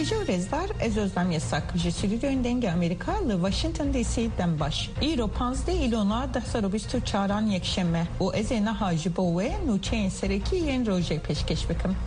Netice u rêzdar ez Özlem Yasak ji stüdyoyên Dengê Amerîka li Washington DC dembaş. Îro 15 îlona 2024 yekşeme û ez ê niha ji bo wê nûçeyên serekî yên rojê pêşkêş bikim.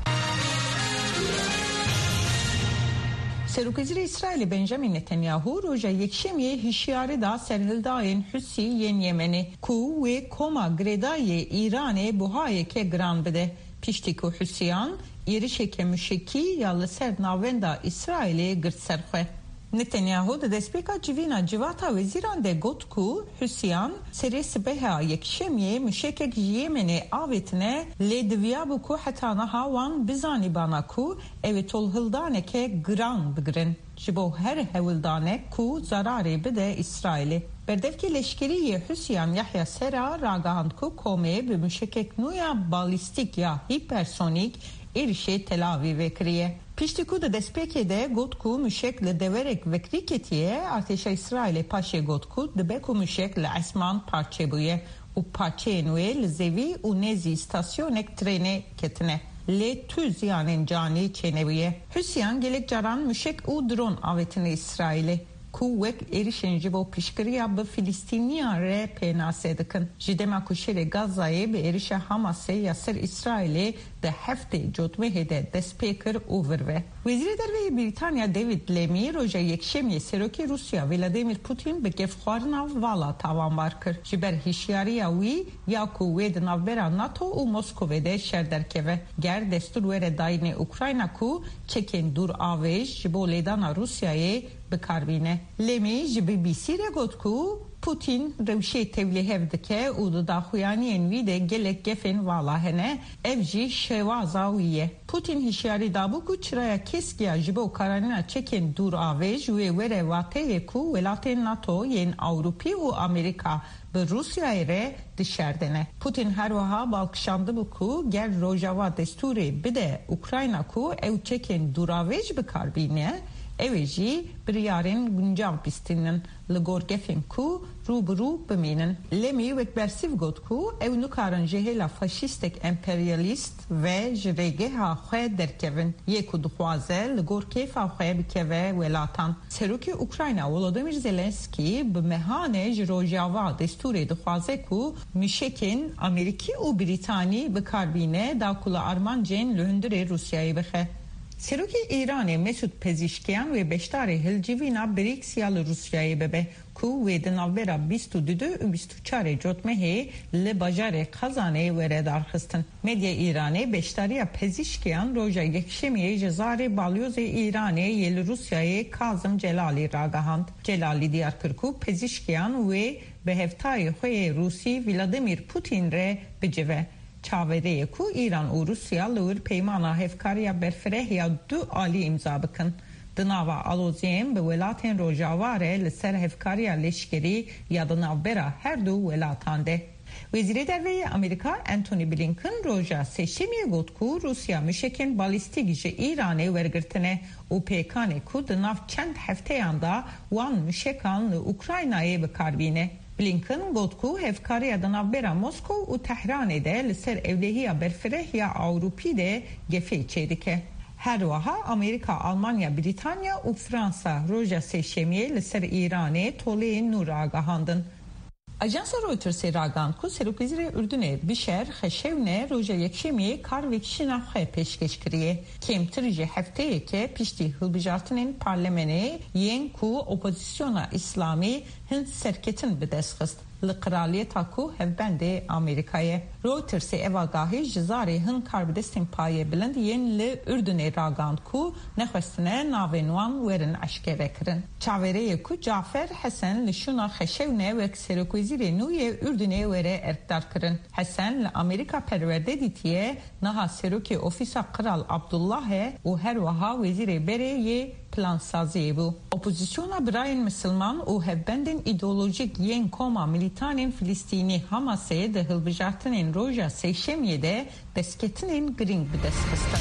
Serokvezîrê İsraîlê Benjamin Netanyahu roja yekşemiyê hişyarî da serhildayên Husî yên Yemenê ku wê koma girêdayê Îranê buhayeke giran bide. Piştî ku Husîyan êrişeke müşekî ya li ser navenda İsraîlê girt serxwe. Netanyahu di destpêka civîna civata wezîran de got ku Husîyan serê sibeha yekşemiyê müşekek ji Yemenê avêtine lê diviya bû ku heta niha wan bizanîbana ku ev ê tolhildaneke giran bigirin ji bo her hewildanek ku zararê bide İsraîlê. Berdevkê leşkeriyê Husîyan Yahya Sera ragihand ku komê bi müşekek nû ya balîstîk ya hipersonîk êrişê Tel Avîvê kiriye. Piştî ku di destpêkê de got ku müşek li deverek vekrî ketiye, artêşa İsraîlê paşê got ku dibe ku müşek li esman parçe bûye û parçeyên wê li zêvî û nêzî stasyonek trênê ketine. Lê tu ziyanên canî çênebûye. Husîyan gelek caran müşek û dron avêtine İsraîlê ku wek êrişên ji bo piştgiriya bi Filîstîniyan re pênasê dikin. Ji dema ku şerê Gazayê bi êrişa Hamasê ya ser İsraîlê de heftê cotmehê de destpê kir û vir ve. Wezîrê Derveyê Brîtanya David Lammy roja yekşemiyê serokê Rusya Vladimir Putin bi kevxwarina vala tawanbar kir. Ji ber hişyariya wî ya ku wê di navbera NATO û Moskowê de şer derkeve. Ger destur were dayînê Ukrayna ku çekên dur avêj ji bo lêdana Rusyayê bikarbîne. Lammy ji BBC re got ku Putin rewşê tevlîhev dike û di daxuyaniyên wî de gelek gefên vala hene, ev jî şewaza wî ye. Putin hişyarî dabû ku çiraya keskiya ji bo karanîna çekên dûr avêj wê were wateyê ku welatên NATO yên Awropî û Amerîka bi Rusyayê re dişerdine. Putin her wiha balkişandibû ku ger rojava destûrê bide Ukrayna ku ew çekên dûr avêj bikarbîne, ew jî biryarên guncav bîstînin li gor gefên ku rûbirû bimînin. Lemî wek bersiv got ku ew nikarin ji hêla faşîstek emperyalîst ve ji rêgeha xwe derkevin. Yê ku dixwaze li gor kêfa xwe bikeve welatan. Serokê Ukrayna Volodymyr Zelenskî bi mehanê ji rojava destûrê dixwaze ku mişekên Amerîkî û Brîtanî bikarbîne da ku li armancên li hundirê Rusyayê bixe. Serokê İranê Mesut Pezişkiyan ve beşdarê hilcivîna BRICS ya li Rusyayê bibe ku wê di navbera 22 û 24 cotmehê li bajarê Kazanê were darxistin. Medya İranê beşdariya Pezişkiyan roja yekşemiyê ji zarê balyozê İranê yê li Rusyayê Kazım Celalî ragihand. Celalî diyar kir ku Pezişkiyan wê bi hevtayê xwe yê Rûsî Vladimir Putin re bicive. Çavereye ku İran û Rusya li wir peymana hevkariya berfireh ya du alî imza bikin. Di nava aloziyên bi welatên Rojava re li ser hevkariya leşkerî ya di navbera her du welatan de. Wezîrê Derveyê Amerîka Antony Blinken roja sêşemiyê got ku Rusya mişekên balîstîk ji İranê wergirtine û pêkanê ku di nav çend hefteyan da wan mişekan li Ukraynayê bikarbîne. Blinken got ku hevkariya di navbera Moskov û Tehranê de li ser evlehiya berfireh ya Awropî de gefê çêdike. Her wiha Amerîka, Almanya, Brîtanya û Fransa roja sêşemiyê li ser Îranê toleyên nû ragihandin. Ajansa Reutersê ragihand ku Serokvezîrê Ürdünê Bişer Xeşevne roja yekşemiyê kar vekişîna xwe pêşkêş kiriye. Kêmtir ji hefteyeke piştî hilbijartinên parlemenê yên ku opozisyona İslamî hin serketin bi dest xist. Li kraliyeta ku hevbendê Amerîkayê. Reutersê ev agahî ji zarê hin karbidestên payê bilind yên li Ürdünê ragihand ku nexwestine navên wan werin eşkere kirin. Çavereyê ku Cafer Hesen li şûna Xeşevne wek Serokvezîrê nû yê Ürdünê were erkdar kirin. Hesen li Amerîka perwerde dîtiye niha serokê ofîsa Kral Abdullahê û her wiha wezîrê berê yê plansaziyê bû. Opozisyona birayên Müslüman û hevbendên îdeolojik yên koma militanên Filîstînî Hamasê di hilbijartinên roja sêşemiyê de destketinên giring bi dest xistin.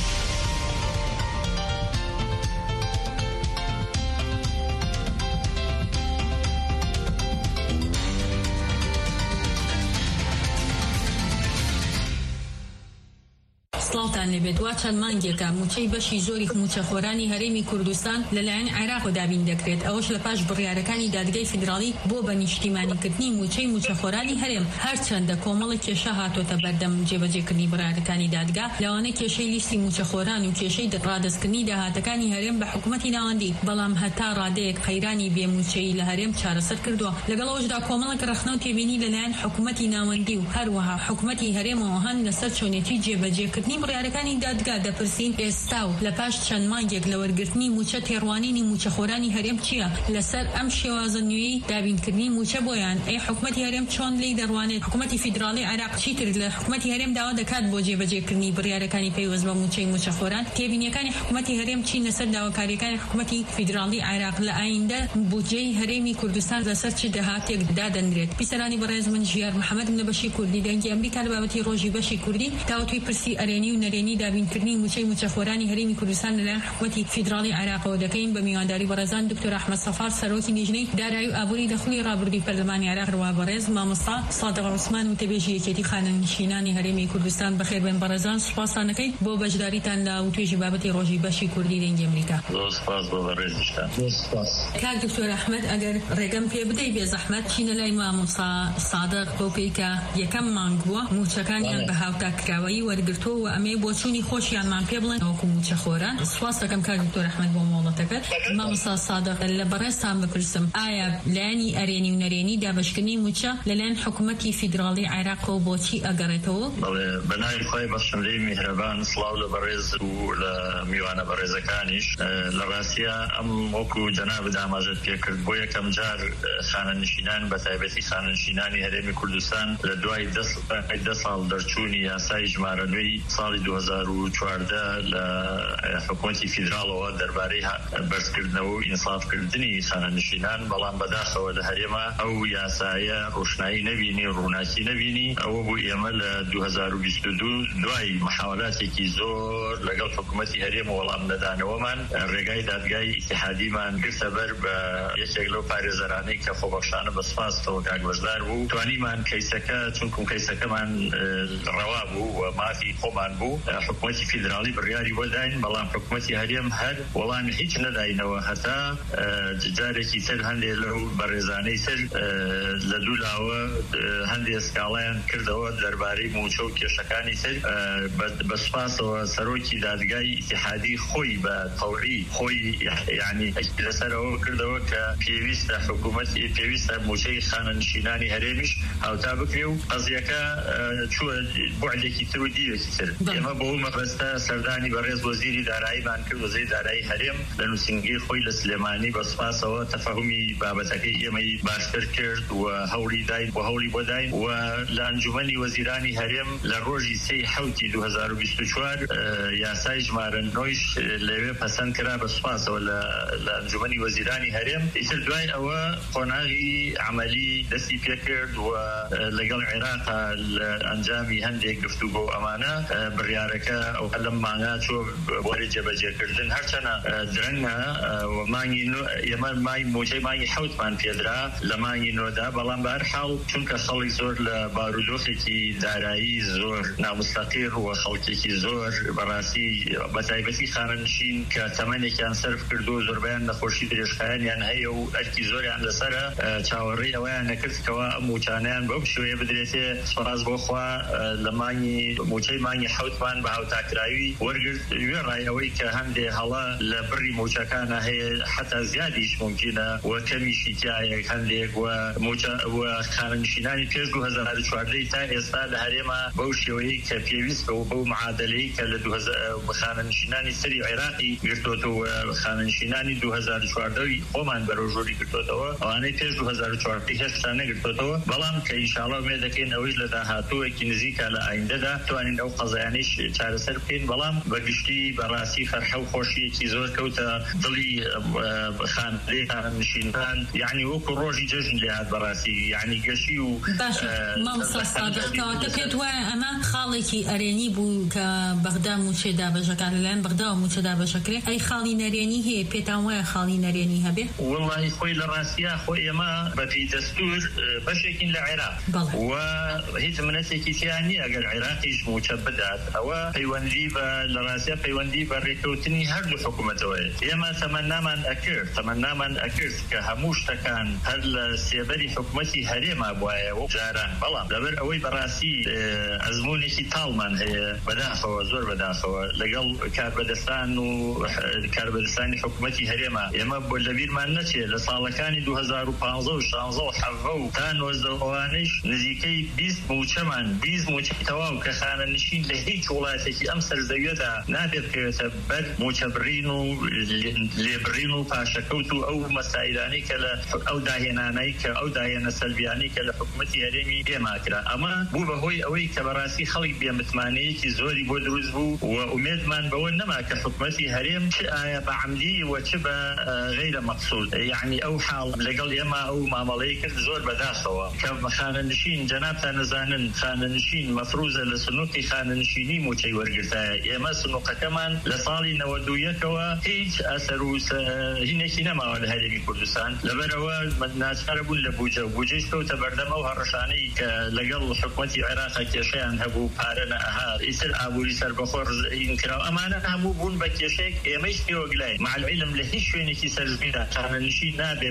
سڵاوتان لێبێت وا چەند مانگێکە موچەی بەشی زۆری موچەخۆرانی هەرێمی کوردستان لەلایەن عێراق دابین دەکرێت ئەوەش لە پاش بڕیارەکانی دادگای فیدراڵی بۆ بە نیشتیمانیکردنی موچەی موچەخۆرانی هەرێم هەرچەندە کۆمەڵی کێشە هاتۆتە بەردەم جێبەجێکردنی بڕیارەکانی دادگا لەوانە کێشەی لیستی موچەخۆران و کێشەی ڕادستکردنی داهاتەکانی هەرێم بە حکوومەتی ناوەندی بەڵام هەتا ڕادەیەک قەیرانی بێموچەی لە هەرێم چارەسەر کردووە لەگەڵەوەشدا کۆمەڵێک رەخنە و تێبینی لەلایەن حکوومەتی ناوەندی و هەروەها حکوومەتی هەرێمەوە هەن لەسەر چۆنێتی جێبەجێکردنی بڕیارەکانی دادگا دەپرسین ئێستا و لە پاش چەند مانگێک لە وەرگرتنی موچە تێڕوانینی موچەخۆرانی هەرێم چییە لەسەر ئەم شێوازە نوێی دابینکردنی موچە بۆیان ئەی حکوومەتی هەرێم چۆن لی دەڕوانێت حکوومەتی فیدراڵی عێراق چیتر لە حکوومەتی هەرێم داوا دەکات بۆ جێبەجێکردنی بڕیارەکانی پەیوەست بە موچەی موچەخۆران تێبینیەکانی حکوومەتی هەرێم چین لەسەر داواکاریەکانی حکوومەتی فیدراڵی عێراق لە ئایندە بودجەی هەرێمی کوردستان لەسەر چ داهاتێک دادەنرێت پیسەرانی بەڕێز من ژیار محەممەد لە بەشی کوردی دەنگی ئەمریکا لە بابەتی ڕۆژی بەشی کوردی داوەتوی پرسی ئەرێنی و نەرێنی دابینکردنی موچەی موچەخۆرانی هەرێمی کوردستان لەلایەن حکوومەتی فیدراڵی عێراقەوە دەکەین بە میوانداری بەڕێزان دکتۆر ئەحمەد سەفار سەرۆکی لیژنەی دارایی و ئابووری دەخلی ڕابردووی پەرلەمانی عێراق ڕوا بەڕێز مامۆستا سادق عوسمان و تەبێژی یەکێتی خانەنشینانی هەرێمی کوردستان بەخێر بێن بەڕێزان سوپاسانەکەی بۆ بەشداریتان لە توێژی بابەتی ڕۆژی بەشی کوردی دەنگی ئەمریکا سپاس بۆ بەڕێزیشتان کاک دکتۆر ئەحمەد ئەگەر ڕێگەم پێ بدەی بێ زەحمەت چینە لای مامۆستا سادق بۆ پێیکە یەکەم مانگ بووە موچەکانیان بە هاوتاکراوەیی وەرگرتووە و ئەمێ بۆ چوونی خۆشیانمان پێ بڵێن ئەوکو موچەخۆران سوپاس دەکەم کاک دکتۆر ئەحمەد بۆ مۆڵەتەکەت مامۆستا سادق لە بەڕێزتان بپرسم ئایا لایەنی ئەرێنی و نەرێنی دابەشکردنی موچە لەلایەن حکوومەتی فیدراڵی عێراقەوە بۆچی ئەگەڕێتەوە بەناوی خۆی بەخشندەی میهرەبان سڵاو لە بەڕێز و لە میوانە بەڕێزەکانیش لە ڕاستیە ئەم وەکو جەناب داماژت پێکرد بۆ یەکەم جار خانەنشینان بە تایبەتی خانەنشینانی هەرێمی کوردستان لە دوای دە ساڵ دەرچوونی یاسای ژمارە نوێی ساڵی 2014 لە حکوومەتی فیدراڵەوە دەربارەی بەرزکردنەوە و ئینسافکردنی خانەنشینان بەڵام بەداخەوە لە هەرێمە ئەو یاسایە ڕۆشنایی نەبینی ڕووناکی نەبینی ئەوە بوو ئێمە لە 2022 دوای محاولاتێکی زۆر لەگەڵ حکوومەتی هەرێم وەڵام نەدانەوەمان ڕێگای دادگای ئیتیحادیمان گرتە بەر بە یەکێک لەو پارێزەرانەی کە خۆبەخشانە بە سپاسەوە کاک بەشدار بوو توانیمان کەیسەکە چونکم کەیسەکەمان ڕەوا بوو و مافی خۆمان بوو حکوومەتی فیدراڵی بڕیاری بۆداین بەڵام حکوومەتی هەرێم هەر وەڵامی هیچ نەداینەوە هەتا جارێکی تر هەندێک لەو بەڕێزانەی تر لە دوو لاوە هەندێک سکاڵیان کردەوە دەربارەی موچە و کێشەکانی تر بە سپاسەوە سەرۆکی دادگای ئیتیحادی خۆی بە تەوری خۆی یعنی لەسەرەوە کردەوە کە پێویستە حکوومەتی پێویستە موچەی خانەنشینانی هەرێمیش هاوتا بکرێ و قەزیەکە چووە بوعدێکی تر و دیوێکی تر ئێمە بۆ مەبەستە سەردانی بەڕێز وەزیری داراییمان کرد وەزیری دارایی هەرێم لە نووسینگەی خۆی لە سلێمانی بە سپاسەوە تەفەهومی بابەتەکەی ئێمەی باشتر کرد و هەوڵی داین و هەوڵی بۆ داین و لە ئەنجومەنی وەزیرانی هەرێم لە ڕۆژی 3 حوتی 2024 یاسای ژمارە 9 لەوێ پەسەند کرا بە سپاسەوە لە ئەنجومەنی وەزیرانی هەرێم ئیتر دوای ئەوە قۆناغی عملی دەستی پێ کرد و لەگەڵ عێراقا لە ئەنجامی هەندێک گفتوگۆ ئەمانە بڕیارەکە ئەو لەم مانگا چۆ بۆری جێبەجێکردن هەرچەنە درەنگە و مانگی ئێمە مای موچەی مانگی حوتمان پێدرا لە مانگی نۆدا بەڵام بەهەرحاڵ چونکە خەڵک زۆر لە بارودۆخێکی دارایی زۆر نامستەقیر و خەڵکێکی زۆر بەڕاستی بەتایبەتی خانەنشین کە تەمەنێکیان سەرف کردو و زۆربیان نەخۆشی درێژخایانیان هەیە و ئەرکی زۆریان لەسەرە چاوەڕێی ئەوەیان نەکردکەوە ئەم موچانیان بەو شوەیە بدرێتێ سپاس بۆخوا لە مانگی موچەی مانگی حوتمان بە هاوتاکراوی وەرگرت وێڕای ئەوەی کە هەندێ هەڵە لە بڕی موچەکانە هەیە حتا زیادیش ممکنە و کەمیشی تایە هەندێک و خانەنشینانی پێش 2014 تا ئێستا لە هەرێمە بەو شێوەیە کە پێویست بەو معادلەی کە لە خانەنشینانی سەری عێراقی گرتوتەوە خانەنشینانی 2014 خۆمان بەرەوژۆری گرتوتەوە ئەوانەی پێش 2014 هێشتا نەگرتوتەوە بەڵام کە ئینشاءڵڵا وێ دەکەین ئەوەش لە داهاتووەکی نزیکە لە ئایندەدا توانین ئەو قەزایانیش چارەسەر بکەین بەڵام بەگشتی بەڕاستی فەرحە و خۆشیەکی زۆر کەوتە دڵی خانەنشینان یعنی وەکو ڕۆژی جەژن لێ هات بەڕاستی یعنی گەشی و مامۆستا سادق کەواتە پێت وایە ئەمە خاڵێکی ئەرێنی بوو کە بەغدا موچێ دابەژەکان لەلایەن بەغدا و موچە دابەژەکرێ ئەی خاڵی نەرێنی هەیە پێتان وایە خاڵی نەرێنی هەبێ وڵڵی خۆی لە ڕاستیە خۆی ئێمە بەپی دەستور بەشێکین لە عێراق و هیچ منەتێکی تیان نیە ئەگەر عێراقیش موچە بدات دەکات ئەوە پەیوەندی بە لە ڕاستیە پەیوەندی بە ڕێکەوتنی هەردوو حکوومەتەوەیە. ئێمە تەمەنامان ئەکرد کە هەموو شتەکان هەر لە سێبەری حکوومەتی هەرێما بواە و جاران، بەڵام لەبەر ئەوەی بەڕاستی ئەزمونێکی تاڵمان هەیە بەداخەوە زۆر بەداخەوە لەگەڵ کاربەدەستان و کاربەدەستانی حکوومەتی هەرێما ئێمە بۆ لەبیرمان نەچێت لە ساڵەکانی 2015 و 16 و 17 و تا 19ئەوانەیش نزیکەی 20 موچە تەواو کە خانەنشین لە هیچ وڵاتێکی ئەم سەرزەویەدا نابێت بکەوێتە بەر موچەبڕین و لێبڕین و پاشەکەوت و ئەو مەسایلانەی کە لە ئەو داهێنانەی کە ئەو داهێنە سەلبیانەی کە لە حکوومەتی هەرێمی ئێماکرا. ئەمە بوو بەهۆی ئەوەی کە بەڕاستی خەڵک بێمتمانەیەکی زۆری بۆ دروست بوو و ئومێدمان بەوە نەما کە حکوومەتی هەرێم چ ئایا بە عەمدی و چ بە غەیرە مەقسوود، یعنی ئەو حاڵ لەگەڵ ئێمە ئەو مامەڵەی کرد زۆر بەداخەوە کە خانەنشین جەنابتان نەزانن خانەنشین مەفروزە لە سنووقی خانەنشینی موچەی وەرگرتایە. ئێمە سنووقەکەمان لە ساڵی 91ەوە هیچ ئەسەر و هینێکی نەماوە لە هەرێمی کوردستان، لەبەرەوە ناچارە بوون لە بوجەی کەوتە بەردەم ئەو هەڕەشانەی کە لەگەڵ حکوومەتی عێراق کێشەیان هەبوو پارە نەئەها ئیتر ئابووری سەربەخۆر ئینکراو ئەمانە هەموو بوون بە کێشەیەک ئێمەش پێوەگلای مع العلم لە هیچ شوێنێکی سەرزەویدا خانەنشین نابێت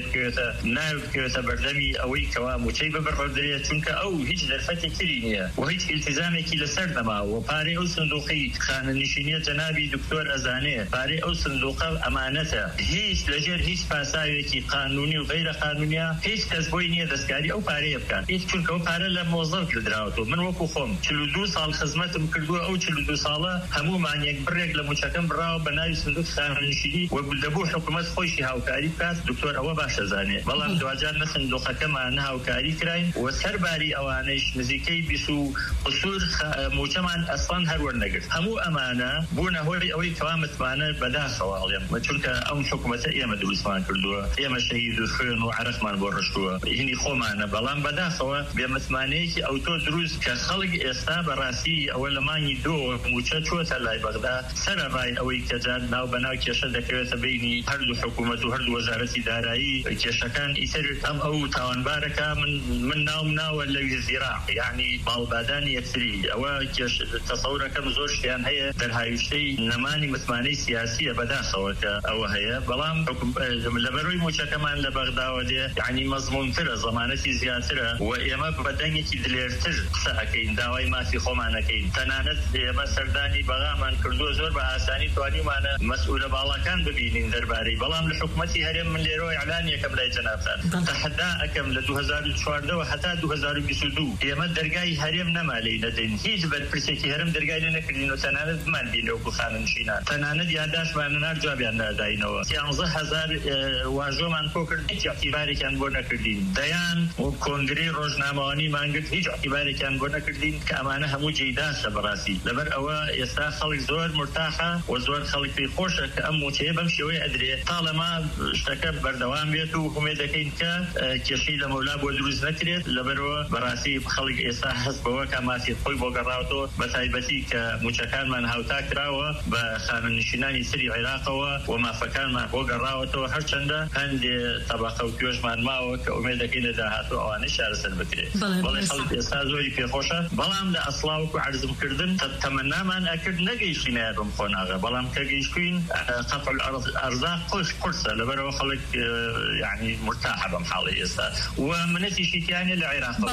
بکەوێتە بەردەمی ئەوەی کەوا موچەی ببڕدرێت، چونکە ئەو هیچ دەرفەتێکی تری نییە و هیچ ئیلتیزامێکی لەسەر نەماوە. پارەی ئەو سندوقی خانەنشینیە جەنابی دکتۆر ئەزانەیە پارەی ئەو سندوقە ئەمانەتە، هیچ لەژێر هیچ پاساوێکی قانونی و غەیرە قانونیە هیچ کەس بۆی نییە دەستکاری ئەو پارەیە بکات، هیچ چونکە ئەو پارە لە مۆزەف کردراوەوە. من وەکو خۆم 42 ساڵ خزمەتم کردووە، ئەو 42 ساڵە هەموومان یەک بڕێک لە موچەکەم بڕاوە بە ناوی سندوق خانەنشینی و دەبوو حکوومەت خۆشی هاوکاری بکات. دکتۆر ئەوە باشە زانێ، بەڵام دوجار نە سندوقەکەمان هاوکاری کراین و سەرباری ئەوانەیش نزیکەی 20 قسوور موچەمان ئەسڵان هەروەرنەگرت. هەموو ئەمانە بوونە هۆی ئەوەی کەوا متمانە بەداخەوە هەڵێم، چونکە ئەم حکوومەتە ئێمە دروستمان کردووە، ئێمە شەهید و خوێن و عەرەقمان بۆ ڕشتووە هینی خۆمانە، بەڵام بەداخەوە بێمتمانەیەکی ئەوتۆ دروست کە خەڵک ئێستا بەڕاستی ئەوە لە مانگی دۆ موچە چۆتە لای بەغدا سەرەڕای ئەوەی کە جار ناو بەناو کێشە دەکەوێتە بینی هەردوو حکوومەت و هەردوو وەزارەتی دارایی کێشەکان ئیتر ئەم ئەو تاوانبارەکە من ناوە لەوی زیراع، یعنی باڵبادانی یەکتری. ئەوە تەسەورەکەم زۆر شتیان هەیە دەرهاویشتەی نەمانی متمانەی سیاسیە بەداخەوە کە ئەوە هەیە، بەڵام لەبەرەوەی موچەکەمان لە بەغداوە دێ یعنی مەزمونترە، زەمانەتی زیاترە و ئێمە بەدەنگێکی دلێرتر قسە ئەکەین، داوای مافی خۆمانەکەین. تەنانەت ئێمە سەردانی بەغامان کردووە زۆر بە ئاسانی توانیمانە مەسئولە باڵەکان ببینین دەربارەی، بەڵام لە حکوومەتی هەرێم من لێرەوە ئیعلان یەکەم لای جەنابتان تەحەدا ئەکەم لە 2014 هەتا 2022 ئێمە دەرگای هەرێم نەما لێی نەدەین، هیچ بەرپرسێکی هەرم دەرگای لێ نەکردین و تەنانەت بمان بینێ وەکو خانەنشینان، تەنانەت یادداشتمانە نار جوابیان ناداینەوە. 13000 واژۆمان کۆ کرد، هیچ اعتیبارێکیان بۆ نەکردین. دەیان و کۆنگرەی ڕۆژنامەوانی گرت، هیچ اعتیبارێکیان بۆ نەکردین کە ئەمانە هەموو جێداشە بەڕاستی. لەبەر ئەوە ئێستا خەڵک زۆر مرتاحە و زۆر خەڵک پێی خۆشە کە ئەم موچەیە بەم شێوەیە ئەدرێت تاڵەما شتەکە بەردەوام بێت و هومێد دەکەین کە کێشەی لە مەولا بۆ دروست نەکرێت. لەبەرەوە بەڕاستی خەڵک ئێستا هەست بەوە کە مافی خۆی بۆ گەڕاوەوە، بە تایبەتی کە موچەکانمان هاوتا کراوە بە خانەنشینانی سری عێراقەوە و مافەکانمان بۆ گەڕاوەتەوە، هەرچەندە هەندێ تەبەقە و توێژمان ماوە کە ئومێد دەکەین لە داهاتوو ئەوانەی شارەسەر بکرێت. بەڵێ خەڵک ئێستا زۆری پێخۆشە، بەڵام لە ئەسڵاوکو عەرزمکردن تەمەنامان ئەکرد نەگەیشتینە بم خۆناغە، بەڵام کە گەیشتوین قەطع الأرزاق قرصە، لەبەرەوە خەڵک یعنی مرتاحە بەم حاڵی ئێستا و منەتیشی تیانە لە عێراقەوە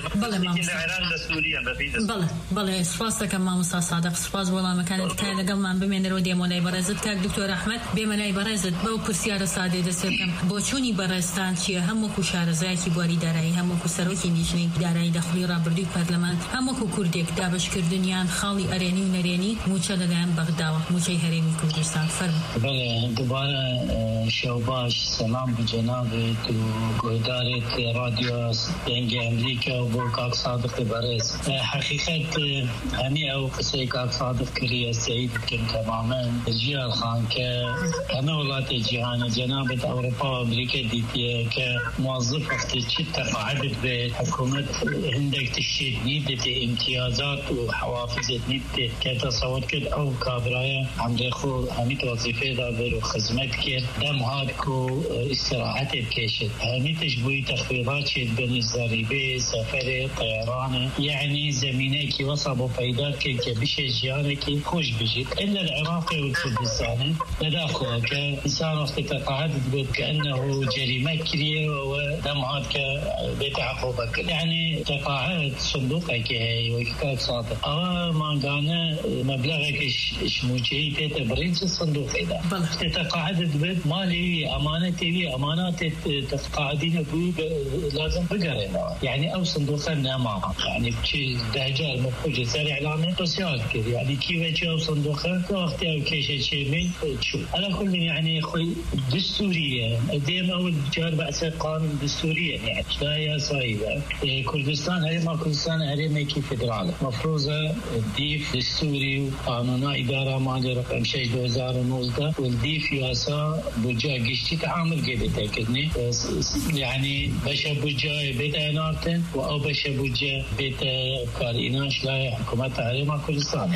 لە عێراق لە سووریا بەفیدە. بەڵێ سپاس دەکەم مامۆستا سادق، سپاس وەڵامەکانت کە لەگەڵمان بمێنەرەوە دێمۆلای بەڕێزت کاک دکتۆر ئەحمەد. بێمەلای بەڕێزت بەو پرسیارە سادەی دەسێتم بۆ چوونی بەڕێستان چییە؟ هەمووەکو شارەزایەکی بواری دارایی، هەمووەکو سەرۆکی نیشتنی دارایی دەخلی ڕابردووی پەرلەمان، هەمووەکو کوردێک دابشکردنیان خاڵی ئەرێنی و نەرێنی موچە لەلایەن بەغداوە، موچەی هەرێمی کوردستان. فەرموو. بله دوباره شوباش سلام به جنابت و گوهدارت رادیو دنگ امریکا و بو کاک صادق برز. حقیقت همی او قصه کاک صادق کریه سعید کن تماما جیال خان که همه ولات جهان جنابت اروپا و امریکا دیدیه که موظف وقتی چی تقاعدت به حکومت هندک تشتید نیدت امتیازات و حوافظت نیدت که تصور کد او کابرای همده خو همیت وظیفه داده و خدمت کرد دم هاد کو استراحت بکشد همیتش بوی تخفیضات شد بین الضریبه سفر طیران یعنی زمینه که وصل با پیدا قهودات كبشة جيانك خوش بجد إلا العراقي والكردستاني تداخل كإنسان وقت تقاعد كأنه جريمة كبيرة ودمعات كبيت عقوبة يعني تقاعد صندوقك هي وكاك صادق ما قانا مبلغك شموشي تبرينس الصندوق إذا تقاعد بيت مالي أمانتي لي أمانات تقاعدين لازم بقرينا يعني أو صندوق النما يعني شيء دجال مخرج سريع إعلامي سوسيال كذا يعني كيف أو صندوق وقت أو كيش شيء من شو على كل يعني خوي دستورية ديما أول جار بعث قانون دستورية يعني لا صايبة كردستان هاي ما كردستان هاي ما كيف فدرالي مفروضة ديف دستوري وقانون إدارة مالي رقم 6 2019 والديف ياسا بوجا قشتي تعامل قيد تأكدني يعني بشا بوجا بيت أنارتن أو بشا بوجا بيت كاريناش لا حكومة هاي ما كردستان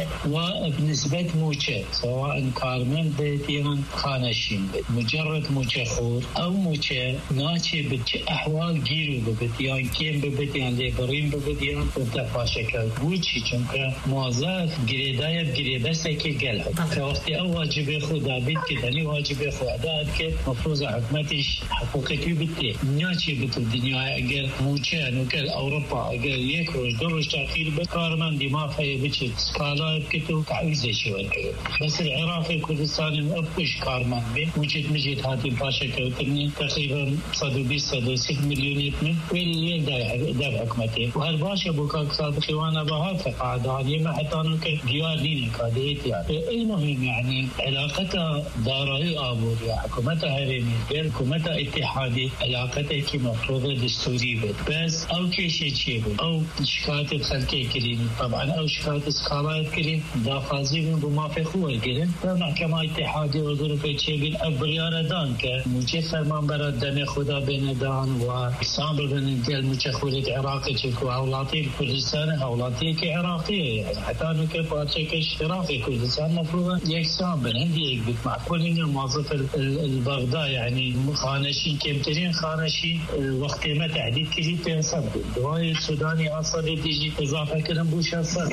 وبنسبة موجة سواء كارمن بيتيان خانشين مجرد موجة خور أو موجة ناشي بتش أحوال جيرو ببتيان كيم ببتيان ليبرين ببتيان وتفاشكال بوجي چونك موازات جريداية بجريدسة كي قلب كوقتي أو واجب خدا بيت كدني واجب خدا كي مفروض حكومتش حقوقك بتي ناشي بت الدنيا أجر موجة نوكل أوروبا أجر يكروش دروش تأخير بكارمان دماغ في بتش سكالا بكتو تعويزة شوال بس العراقي كردستاني مأبوش كارمان بي وجد مجد هاتي باشا كوتني تقريبا 120-160 مليون يتمن واللي دافع حكمتي وهالباشا بوكاك صادقي وانا بهات فقاعداني ما حتى ديار ديني كاديت يعني المهم يعني علاقتها دارائي آبور يا حكومتها هرمي غير حكومتها اتحادي علاقتها كي مفروضة دستوري بس او كيشي تشيبو او شكاية خلقي كريم طبعا او شكاية سكالات كريم دافازي من بما في خوة كريم محكمة اتحادي وظروف تشيبين أبريار دان كموجه فرمان برد دم خدا بين دان وإسلام بين دل متخولة عراقي تلك أولاتي كردستان أولاتي كعراقية يعني حتى أنه كيف أتشكش عراقي كردستان مفروض يكسام بين هندي يكبت مع كل الموظف البغداد يعني خانشين كمترين خانشين وقت ما تعديد كذي تنصب دواي السوداني أصلا تيجي إضافة كلام بوش أصلا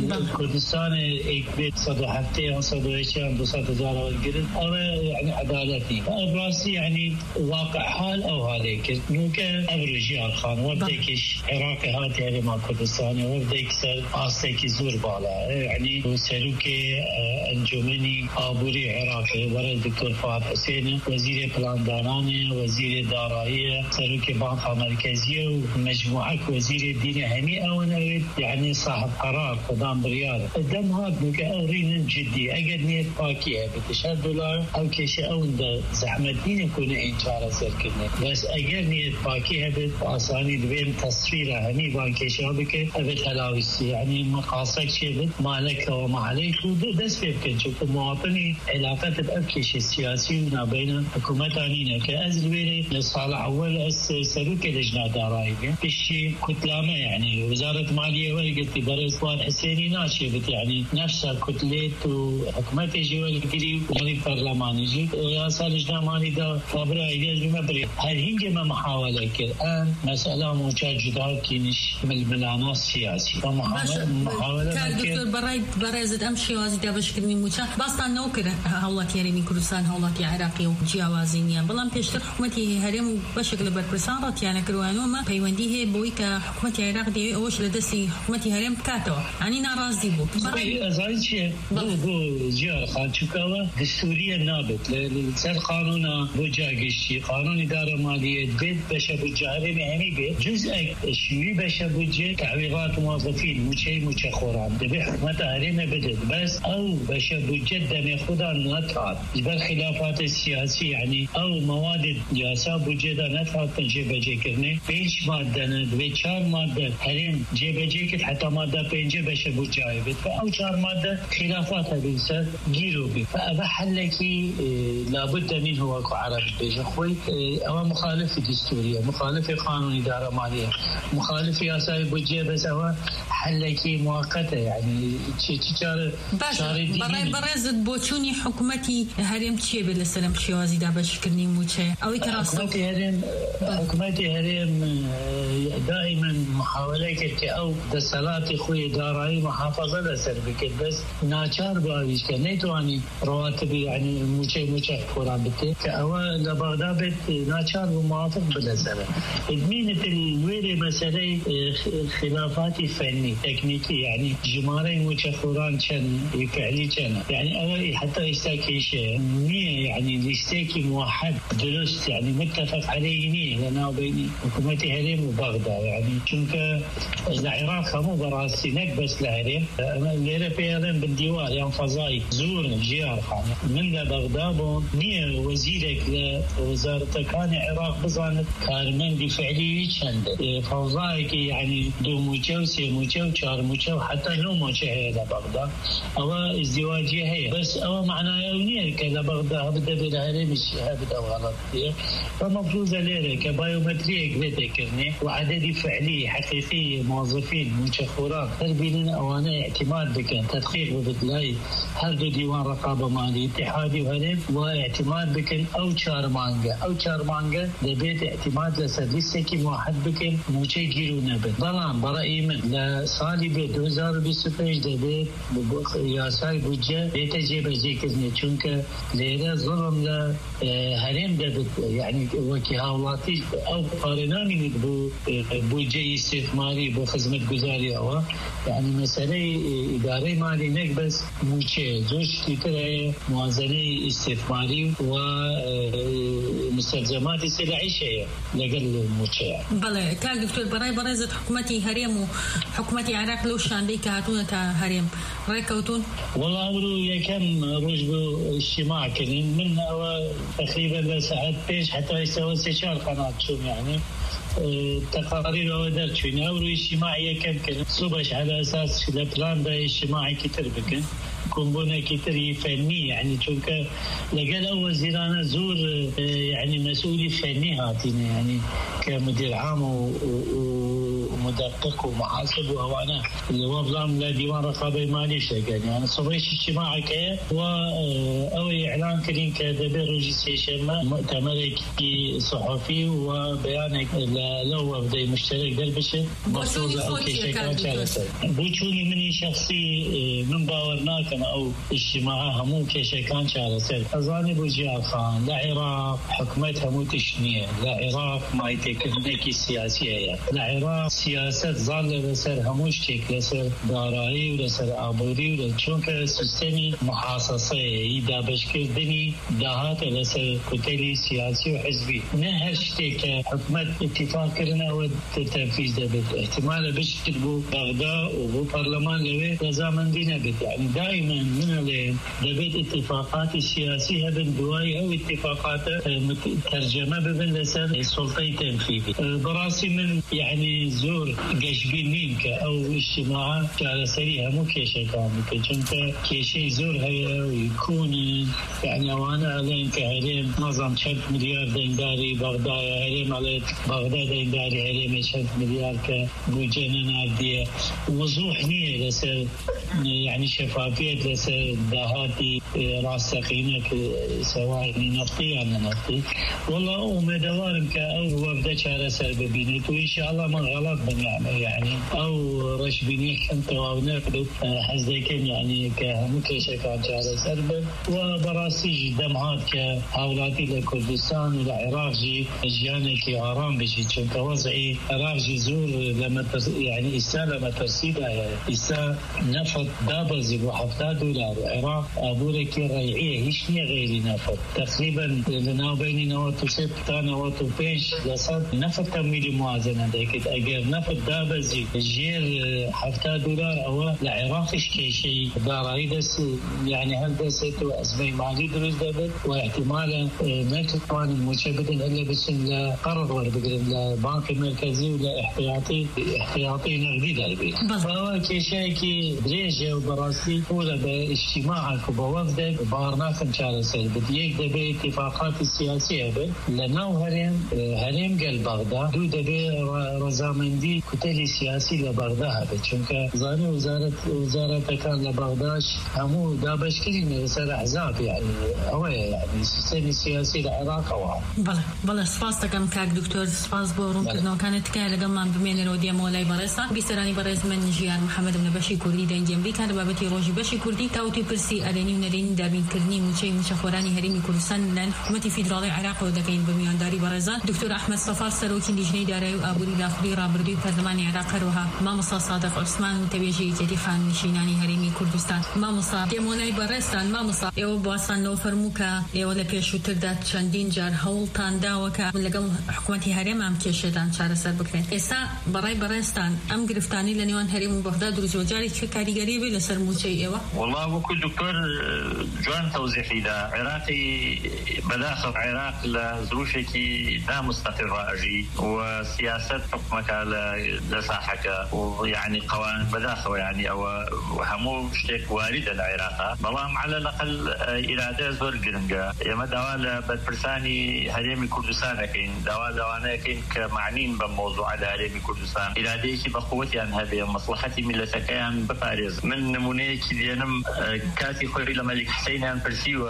كردستان يكبت صدو حفتين صدو إيشان بصد زارة الجرد يعني عدالتي براسي يعني واقع حال أو هذيك ممكن أبرجيال خان وبديكش عراقي هاتي هذي مع كردستاني وبديك سر آستيكي زور بالا يعني سلوكي أنجمني آبوري عراقي ورا الدكتور فهد حسين وزير بلانداناني وزير دارائية سلوكي بانقة مركزية ومجموعة وزير الدين همي أو نويد يعني صاحب قرار قدام بريال الدم هاد ممكن أغرين جدي أجد نيت باكية بتشهد دولار أو كيش أو ده زحمة دين يكون إنشارة سركنة بس أجر نيت باكي هبت وأساني دبين تصويرها هني بانكي شابك هبت هلاوسي يعني مقاصد شيء مالك وما عليك ودس بيمكن شوف مواطني علاقات بأبكيش السياسي ونا بين حكومتانينا كأزل بيني لصالح أول سلوك لجنة دارائية بشي كتلامة يعني وزارة مالية وقت برز فؤاد حسيني ناشبت يعني نفسها كتلت وحكومتي جوال قريب يعني برلماني جي وياسا لجنة مالي دا فابرا إيجاز بمبري هاي هنجي ما محاولة الآن مسألة موجة جدا كينش من الملانات السياسي محاولة كان دكتور برايزد أمشي وازي دابش كرمي موجة باستان نوكر هولات يريمي كردستان هولات عراقي وجياوازينيا بلان بيشتر حكومتي هرم بشكل بربرسان راتيانا كروانو ما بيواندي هي بويكا حكومتي عراق دي أوش لدسي حكومتي هرم كاتو يعني ناراز دي بو أزايد شيء بو جيار خان شكاوة دستورية نابت لسر قانونا بوجاقشي قانون إدارة مالية بيت بشبوجة هرمي همي بيت جزء شوي بشبوجة تعويضات موظفين موشي خوران دبي حكومتها هرمي بدت بس أو بشبوجة دمي خدا نتعاد جبال خلافات السياسية يعني أو مواد جاسا بوجة نتعاد تنجيب جيكرني بيش مادة ندبي 4 مادة هرم جيب جيكت حتى مادة بينجي بشبوجة بيت أو 4 مادة خلافات هذه جيرو بي فأبا حلكي لابد منه وكو عرب بيجي خوي أو مخالف دستورية مخالف قانون إدارة مالية مخالف ياساي بوجه بس أو محلكي مؤقتة يعني برز بوچوني حكومتي هرم تشي بالسلام شوازي دابش كرني موچه او حكومتي هرم دائما محاولة كي او دسالات خوي داري محافظة لسر بك بس ناچار باويش كنيتواني رواتبي يعني موچه فورا بته كأوا لبغداد بيت ناچار وموافق بالسر ادمينة الويري مسألة خلافاتي فني تكنيكي يعني جماري موچه فوران كان يفعلي كان يعني أول حتى يستاكيش نية يعني ليستاكي موحد درست يعني متفق عليه نية لنا وبيني حكومتي هرم وبغداد يعني چونك العراق مو براسي نك بس الهرم اللي بيرن بالديوار يعني فضائي زور جيار من بغداد نية وزيرك لوزارة كان العراق بزانت كارمندي فعلي كان فضائي يعني دو موچو سي موچو چار موچو حتى لو موچه هي لبغداد أو ازدواجية هي بس أو معناه يونير كلا بغداد بدأ بالهرم مش هبدا غلط فمفروض عليه كبايومتريك بتذكرني وعدد فعلي حقيقي موظفين مشخورات تربيين أواني اعتماد بكن تدقيق وبدلاي هل ديوان رقابة مالي اتحادي وهرم واعتماد بكن أو شارمانجا لبيت اعتماد لسديسكي موحد بكن موشي جيرو نبت ضلان برأي من لصالي بيت 2025 دبيت ياساي بوجه بيتجيب جيكزني چونك ليرا ظلم لهرم دبت يعني وكي هاولاتي أو قارناني بوجه استثماري بخدمة جزاري أو يعني مسألة إدارة مالي نك بس موشي زوج كتير موازنة استثماري ومستلزمات السلعية لقل موشي. بله كان دكتور براي برزت حكومتي هرم وحكومتي عراق لو شاندي كهاتون تا هرم رايكوتون. والله أمرو يكم رجبو اجتماع كلين من تقريبا ساعات بيش حتى يستوى استشار قناة شو يعني. تقارير ودرت فينا واجتماعية كم صبح على أساس البلان ده اجتماعي كتير بكن كومبونا كتير فني يعني چونك لقال أول زيرانا زور يعني مسؤولي فني هاتينا يعني كمدير عام ومدقق ومحاسب وهوانا اللي هو بلان لديوان رقابة مالي شكل يعني صبح اجتماعي كه أو إعلان كرين كدبير رجيستيشن مؤتمر صحفي وبيانك لو بدي مشترك دربشه بوچوني خوتي بوچوني مني شخصي من باورناك او اجتماعها مو كشكان شارسل أظاني بوجي خان لعراق حكمتها مو تشنيه لعراق ما يتكلمك السياسية لعراق سياسة ظل لسر هموش تيك لسر دارائي ولسر آبوري ولشونك سيستمي محاصصة إذا بشكردني دهات لسر كتلي سياسي وحزبي نهش تيك حكمت اتفاق كرنا والتنفيذ ده بد احتمال بشكل بو بغداد وبو برلمان لوي لزامن دينا بد يعني دائما من اللي دبيت اتفاقات السياسية بين دواي أو اتفاقات ترجمة بين لسان السلطة التنفيذية براسي من يعني زور جشبينين أو اجتماع على سريها مو كيشة كامل كنت كيشة زور هي ويكون يعني وانا علين كهريم نظام 6 مليار دينداري بغداد هريم على بغداد دينداري هريم 6 مليار كبوجينا نادية وضوح نية لسر يعني شفافية لسر دهاتي راسخينة سواء نفطي أنا نفطي والله ومدوارم كأو وفدة على سر ببينت وإن شاء الله من غلط بنعمل يعني أو رش بنيك أنت ونقد حزدكم يعني كمكشة كان على سر وبراسي دمعات كأولادي لكردستان والعراق جي جانك آرام بشي چون وضعي عراق جي زور لما يعني لما ترسيدها نفط دابزي $70 العراق أبورك ريعية هيش نية غير نفط تقريبا لنا بيني نواتو ست نواتو بيش لصد نفط تمويل موازنة ديكت أجر نفط دابزي جير $70 أو العراق إشكي شيء دارايدس يعني هل دستو أزمي مالي دروز دابت واحتمالا ما تكون المشابه إلا بسن لقرض وربقرن لبنك المركزي ولا احتياطي نقدي داربي فهو كشيء دريجة وبراسي ولا باجتماعك وبوفدك بارناكم شارع سيد بديك دبي اتفاقات السياسية لأنه هرم قلب بغداد دو دبي رزامندي هەمووی کوتەلی سیاسی لە بەغدا هەبێت چونکە زانێ وزارەتەکان لە بەغداش هەموو دابەشکردین لەسەر ئەحزاب یعنی ئەوەیە یعنی سیستەمی سیاسی لە عێراقەوە. بەڵێ سپاس دەکەم کاک دکتۆر سپاس بۆ ڕوونکردنەوەکانت تکایە لەگەڵمان بمێنەرەوە دیەمەوە لای بەڕێستان بیستەرانی بەڕێز من ژیان محەممەدم لە بەشی کوردی دەنگی ئەمریکا لە بابەتی ڕۆژی بەشی کوردی تاوتی پرسی ئەرێنی و نەرێنی دابینکردنی موچەی موچەخۆرانی هەرێمی کوردستان لەلایەن حکوومەتی فیدراڵی عێراقەوە دەکەین بە میوانداری بەڕێزان دکتۆر ئەحمەد سەفار سەرۆکی لیژنەی دارایی و ئابووری داخلی ڕابردووی پەرلەمانی عێراق هەروەها مامۆستا سادق عوسمان و تەبێژی یەکێتی خاننشینانی هەرێمی کوردستان. مامۆستا دێمۆلای بەڕێستان مامۆستا ئێوە باسانەوە فەرموو کە ئێوە لە پێشووتردا چەندین جار هەوڵتان داوە کە لەگەڵ حکوومەتی هەرێم ئەم کێشەتان چارەسەر بکرێن. ئێستا بەڕای بەڕێستان ئەم گرفتانی لە نێوان هەرێم و بەغدا دروستجاری چه کاریگەری بێ لەسەر موچەی ئێوە؟ والله وەکو دکتۆر جوان تەوزیحیدا عێراقی بەداخەڵ عێراق لە ظروفێکی نامستەقیڕ ئەژی و سیاست حکومەکە لە ساحەکە و یعنی قەوان بەداخەوە یعنی ئەوە هەموو شتێک واریدە لە عێراقا بەڵام على الأقل ئیرادە زۆر گرنگە. ئێمە داوا لە بەرپرسانی هەرێمی کوردستان دەکەین داوا لەوانەیەکەین کە معنین بە مۆزوع لە هەرێمی کوردستان ئیرادەیەکی بەقووەتیان هەبێ مەسلحەتی میلەتەکەیان بپارێز. من نمونەیەکی دێنم کاتی خۆی لە مەلیک حسینیان پرسیوە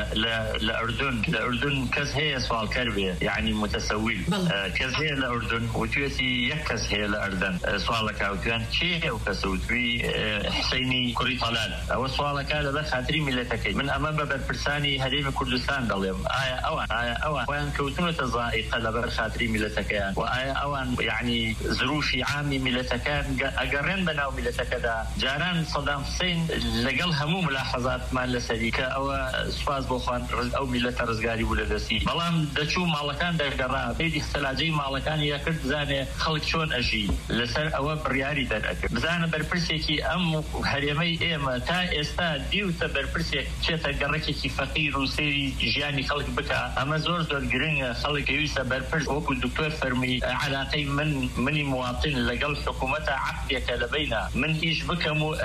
لە ئوردون کەس هەیە سوالکەر بێ یعنی متەسەویل کەس هەیە لە ئوردون وتوێتی یەک کەس هەیە لە ئەردەن سوالەکە وتویان کێ هەیە و کەسە وتوی حسینی کوڕی تەلال ئەوە سوالەکە لەبەر خاتری میلەتەکەی. من ئەمە بە بەرپرسانی هەرێمی کوردستان دەڵێم ئایا ئەوان خۆیان کەوتونەتە زائقە لەبەر خاتری میلەتەکەیان و ئایا ئەوان یعنی ظروفی عامی میلەتەکان ئەگەڕێن بەناو میلەتەکەدا جاران سەدام حوسێن لەگەڵ هەموو ملاحەزاتمان لەسەری کە ئەوە سوپاس بۆ خوان ئەو میلەتە ڕزگاری بوو لە دەستی بەڵام دەچوو ماڵەکان دەرگەڕا بێدی سەلاجەی ماڵەکانی یەکرد بزانێ خەڵک چۆن ئەژی لەسەر ئەوە بڕیاری دەرەکرد بزانە بەرپرسێکی ئەم هەرێمەی ئێمە تا ئێستا دیوتە بەرپرسێک چێتە گەڕێکێکی فەقیر و سەیری ژیانی خەڵک بکە ئەمە زۆر گرنگە. خەڵک پێویستە بەرپرس وەکو دکتۆر فەرمی عەلاقەی منی مواطن لەگەڵ حکوومەتە عەقدێکە لەبەینا من ئیش بکەم و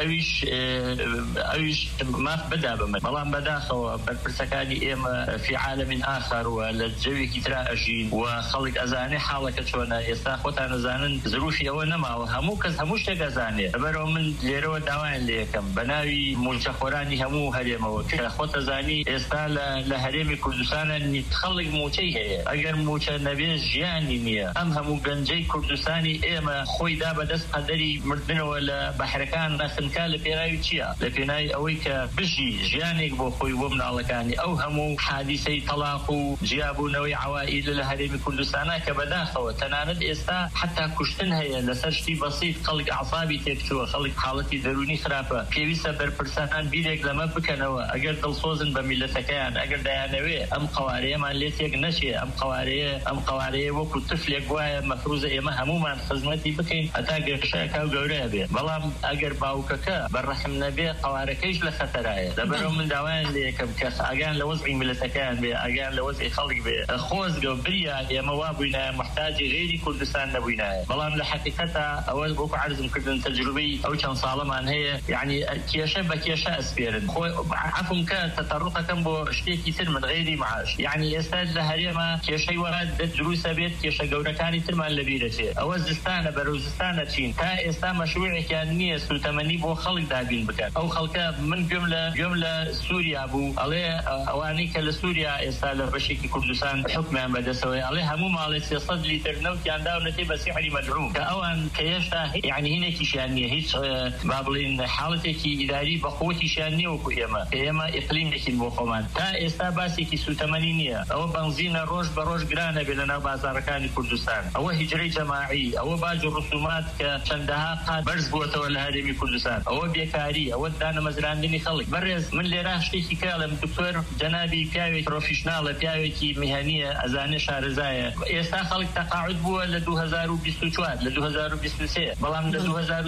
ئەویش ماف بدا بە من بەڵام بەداخەوە بەرپرسەکانی ئێمە في عالم آخر و لە جەوێکی ترا ئەژین و خەڵک ئەزانێ حاڵەکە چۆنە. ئێستا خۆتان ئەزانن ظروفی ئەوە نەماوە هەموو کەس هەموو شتێک ئەزانێ لەبەرەوە من لێرەوە داوایان لێ یەکەم بە ناوی موچەخۆرانی هەموو هەرێمەوە کە خۆت ئەزانی ئێستا لە هەرێمی کوردستانە خەڵک موچەی هەیە ئەگەر موچە نەبێ ژیانی نییە. ئەم هەموو گەنجەی کوردستانی ئێمە خۆی دا بەدەست قەدەری مردنەوە لە بەحرەکان نەخنکا لە پێناوی چییە لە پێناوی ئەوەی کە بژی ژیانێک بۆ خۆی بۆ مناڵەکانی ئەو هەموو حادیسەی تەلاق و جیابوونەوەی عوائل لە هەرێمی کوردستانە کە بەداخەوە تەنانەت ئێستا حتا کوشتن هەیە لەسەر شتی بەسیط خەڵک عەسابی تێکچووە خەڵک حاڵەتی دەرونی خراپە. پێویستە بەرپرسان بیرێک لەمە بکەنەوە ئەگەر دڵسۆزن بە میلەتەکەیان ئەگەر دەیانەوێ ئەم قەوارەیەمان لێ تێک نەچێ ئەم قەوارەیە وەکو تفلێک وایە مەفروزە ئێمە هەمومان خزمەتی بکەین هەتا گەشەکە و گەورەیە بێ بەڵام ئەگەر باوکەکە بەڕەحم نەبێ قەوارەکەیش لە خەتەرایە. لەبەرەوە من داوایان لێ یەکەم کە ئەگەن لە وەزعی میلەتەکەیان بێ ئەگەن لە وەزعی خەڵک بێ خۆزگە و بریا ئێمە وا بووینایە محتاجی غێری کوردستان نەبووینایە بەڵام لە حەقیقەتە ئەوە وەکو عەرزم کردن تەجروبەی ئەو چەند ساڵەمان هەیە یعنی کێشە بە کێشە ئەسپێرن خۆی عەفوم کە تەتەڕوقەکەم بۆ شتێکی تر من غێری معاش یعنی ئێستا لە هەرێمە کێشەی وەرە دروستە بێت کێشە گەورەکانی ترمان لەبیرەچێ ئەوە زستانە بەرەو زستانە چین تا ئێستا مەشروعێکیان نییە سوتەمەنی بۆ خەڵک دابین بکات. ئەو خەڵکە من گوێم لە سووریا بوو ئەڵێ ئەوانەی کە لە سووریا ئێستا لە بەشێکی کوردستان حکمیان بەدەستەوەی ئەڵێ هەموو ماڵێ 300 لیتر نەوتیان دا و نەتێ بە سیحری مەدعوم کە ئەوان کە هێشتا یعنی هینێکیشیان نییە هیچ با بڵین حاڵەتێکی ئیداری بەقووەتیشیان نییە وەکو ئێمە ئیقلیمێکین بۆ خۆمان تا ئێستا باسێکی سوتەمەنی نییە. ئەوە بنزینە ڕۆژ بە ڕۆژ گرانە بێ لەناو بازاڕەکانی کوردستان ئەوە هیجرەی جەماعی ئەوە باج و ڕسومات کە چەندەها قات بەرز بووەتەوە لە هەرێمی کوردستان ئەوە بێکاری ئەوە دانەمەزراندنی خەڵک بەڕێز من لێرە شتێکی کاڵم دکتۆر جەنابی پیاوێک پرۆفیشناڵە پیاوێکی میهەنیە ئەزانێ شارەزایە ئێستا خەڵک تەقاعد بووە لە 2024 لە 2023 بەڵام لە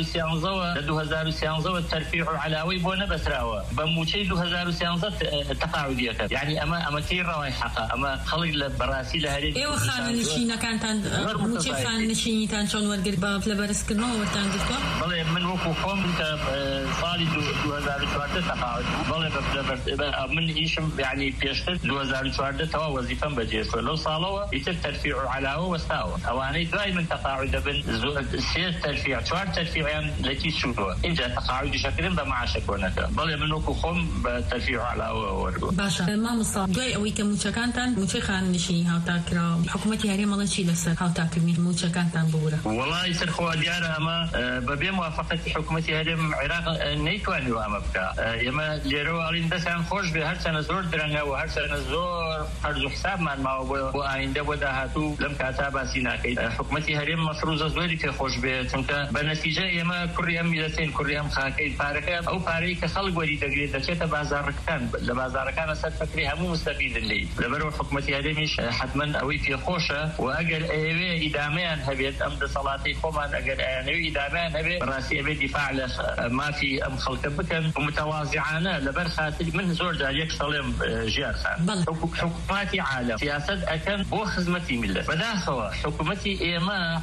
2013ەوە تەرفیع و عەلاوەی بۆ نەبەسراوە بە موچەی 2013 تەقاعدیەکە یعنی ئەمە تێی ڕەوای حەقە ئەمە خەڵک لە بەڕاستی لە هەرێمی ئێوە خانەنشینەکانتان موچەی خانەنشینیتان چۆن وەرگرت بە لەبەرزکردنەوە وەرتان گرتووە؟ بەڵێ من وەکو خۆم کە ساڵی 2014 تەقاعد بوو بەڵێ من ئیشم یعنی پێشتر 2014 تەوا وەزیفەم بەجێسوە لەو ساڵەوە ئیتر تەرفیع و عەلاوە وەستاوە ئەوانەی دوای من تەقاعد دبن سير ترفيع 4 ترفيعان التي سودوا إنجا تقاعد شكلين بمعاشك ونكا بل منوكو خم بترفيع على ورقو باشا ما مصاب دوي أوي كموشكانتان موشكان نشي هاو تاكرا حكومتي هاري مالشي لسر هاو تاكرني موشكانتان بورا والله يسرخوا ديارة أما ببي موافقة حكومتي هاري عراق نيتواني وأما بكا يما ليرو ألين دسان خوش بهر سنة زور درنگا وهر سنة زور هرزو حساب من ما وآينده وداهاتو لم كاتابا سيناكي حكومتي هاري مفروض زوري كخوش به چونك بنتيجة يما كري أم ملتين كري أم خاكي باركة أو باري كخلق وري دقريد دشيت بازاركان لبازاركان أسد فكري همو مستفيد اللي لبرو حكومتي هاري مش حتما أوي في خوشة وأجر أيوة إدامان هبيت أمد صلاتي خومان أجر أيوة إدامان هبيت راسي أبي دفاع ما في أم خلق بكن ومتواضعانا لبر خاطر من زور داليك سلام جيار خان حكوماتي عالم سياسة أكن بو خدمتي ملة بداخوا حكومتي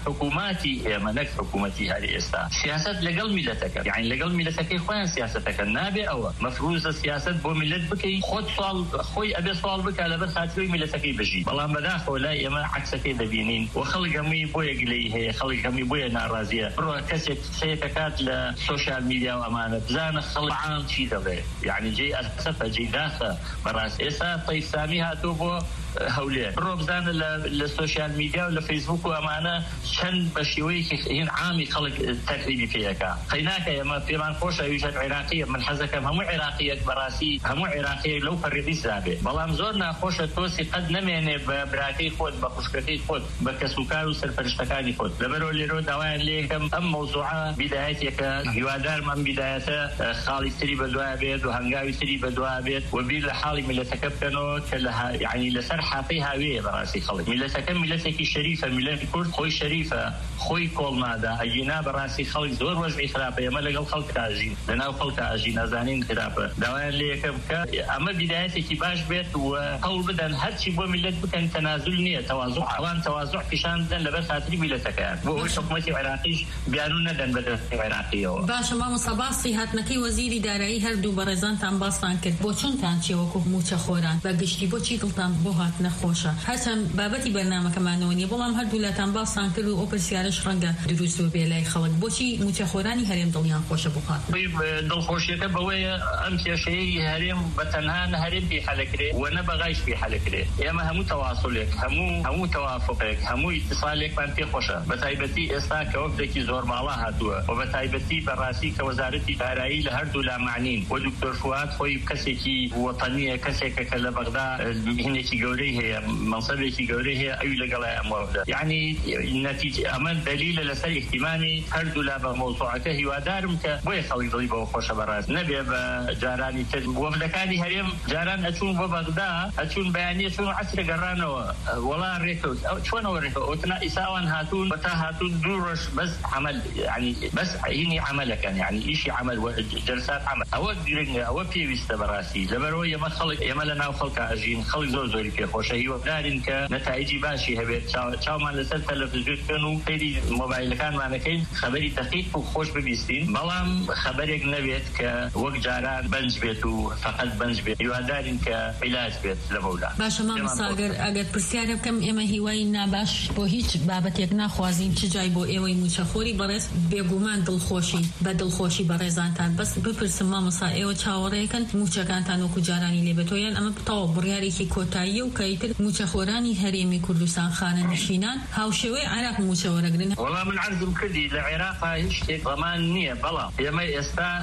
حكوماتي نك حكومتي هذه استا سياسة لقل ملتك يعني لقل ملتك خوان سياستك النابي أو مفروض السياسة بو ملت بكي خد سؤال خوي أبي سؤال بك على بس خاطر ملتك بجي والله بداخوا لا يما عكسك دبينين وخلق مي بويا قليه خلق مي بويا نارازية روح كسر سيتكات للسوشيال ميديا وأمانة زان خلق عام شيء ذا يعني جي أسفة جي داخل براس إسا طيب ساميها توبو هولين روبزان للسوشيال ميديا ولا فيسبوك وأمانة شن بشيوي هين عامي خلق تقريبي فيها خيناك يا في من خوش يوجد عراقية من حزكم هم عراقية براسي هم عراقية لو فريدي زابي بلام زورنا خوش توسي قد نميني براكي خود بخشكتي خود بكسوكار وسرفرشتكاني خود لبرو اللي رو دوان ليكم أم موضوعة بدايتك هوادار من بدايته خالي سري بدواء بيت وهنقاوي سري بدواء بيت وبيل حالي من لتكبتنو كلها يعني لسر حافيها ويه براسي خلق ملتك ملتك شريفة ملتك كرد خوي شريفة خوي كول مادا أجينا براسي خلق زور وجعي خلافة يما لقل خلق أجين لنا خلق أجين أزانين خلافة دوان ليكم أما بدايتك باش بيت وقول بدن هرشي بو ملت بكن تنازل نية توازع أوان توازع كشان بدن لبس هاتري ملتك يعني بو حكومتي عراقيش بيانونا دن بدن عراقية باشا ما مصاباصي هاتنكي وزيري دارایی هردو برزان تان باستان کرد بو چون تان چی وکو موچه خوران و گشتی بو چی کلتان بو هات نخوشه هرچند بابتی برنامه کمانونی بلام هر دولتان باستان کرد و اوپرسیارش رنگا دروس و بیلای خلق بو چی موچه خورانی هریم دلیان خوشه بو هات دل خوشیت بوی امتی شیء هریم بتنهان هریم بی حلقه و نبغایش بی حلقه اما همو تواصلک همو توافقک همو اتصالک بنتی خوشه بتایبتی استا کوفدکی زور مالا هاتوه و بتایبتی براسی كوزارتي دارایی لهر دولا معنين ودكتور فؤاد خوي كسيكي وطنيه كسيكه كلا بغداد هنيكي غوري هي منصبكي غوري هي اي لقلا امودا يعني النتيجه امن دليل لسر اهتمامي هر دولا بموضوعته هي دارمك بو يخلي ضيبه خوش براس نبي جاراني وفدكاني هريم جاران اتون بغداد اتون بيانيه اتون عصر قرانو ولا ريتو شلون وريتو وتنا اساوان هاتون بتا هاتون دورش بس عمل يعني بس هني عملك يعني شيء عمل جلسات عمل أو درجة أو في ويستبراسي لبرو يما خلق يما لنا وخلق أجين خلق زوزوري في خوشة هو دارين كنتائج باشي هبت شاو ما لسه تلفزيون كانوا في موبايل كان معنا كين خبري دقيق وخوش ببيستين بلام خبرك نبيت كوق جاران بنج بيتو فقط بنج بيت هو دارين كعلاج بيت لمولا باش ما مصاغر أجد برسيارة كم إما هواينا باش بوهيج بابت يكنا خوازين تجاي بو إيوي مشخوري برس بيجومان دل خوشي بدل خوشي برزانتان بس بپرسم ما مسائل و چاوره کن موچه کانتان و کجارانی لبتویان اما بتاو بریاری که کوتایی و کایتر موچه خورانی هریمی کردستان خانه نشینان هاوشوی عراق موچه ورقرن والله من عرضم كدي لعراق هيش ضمان نية بلا يما يستا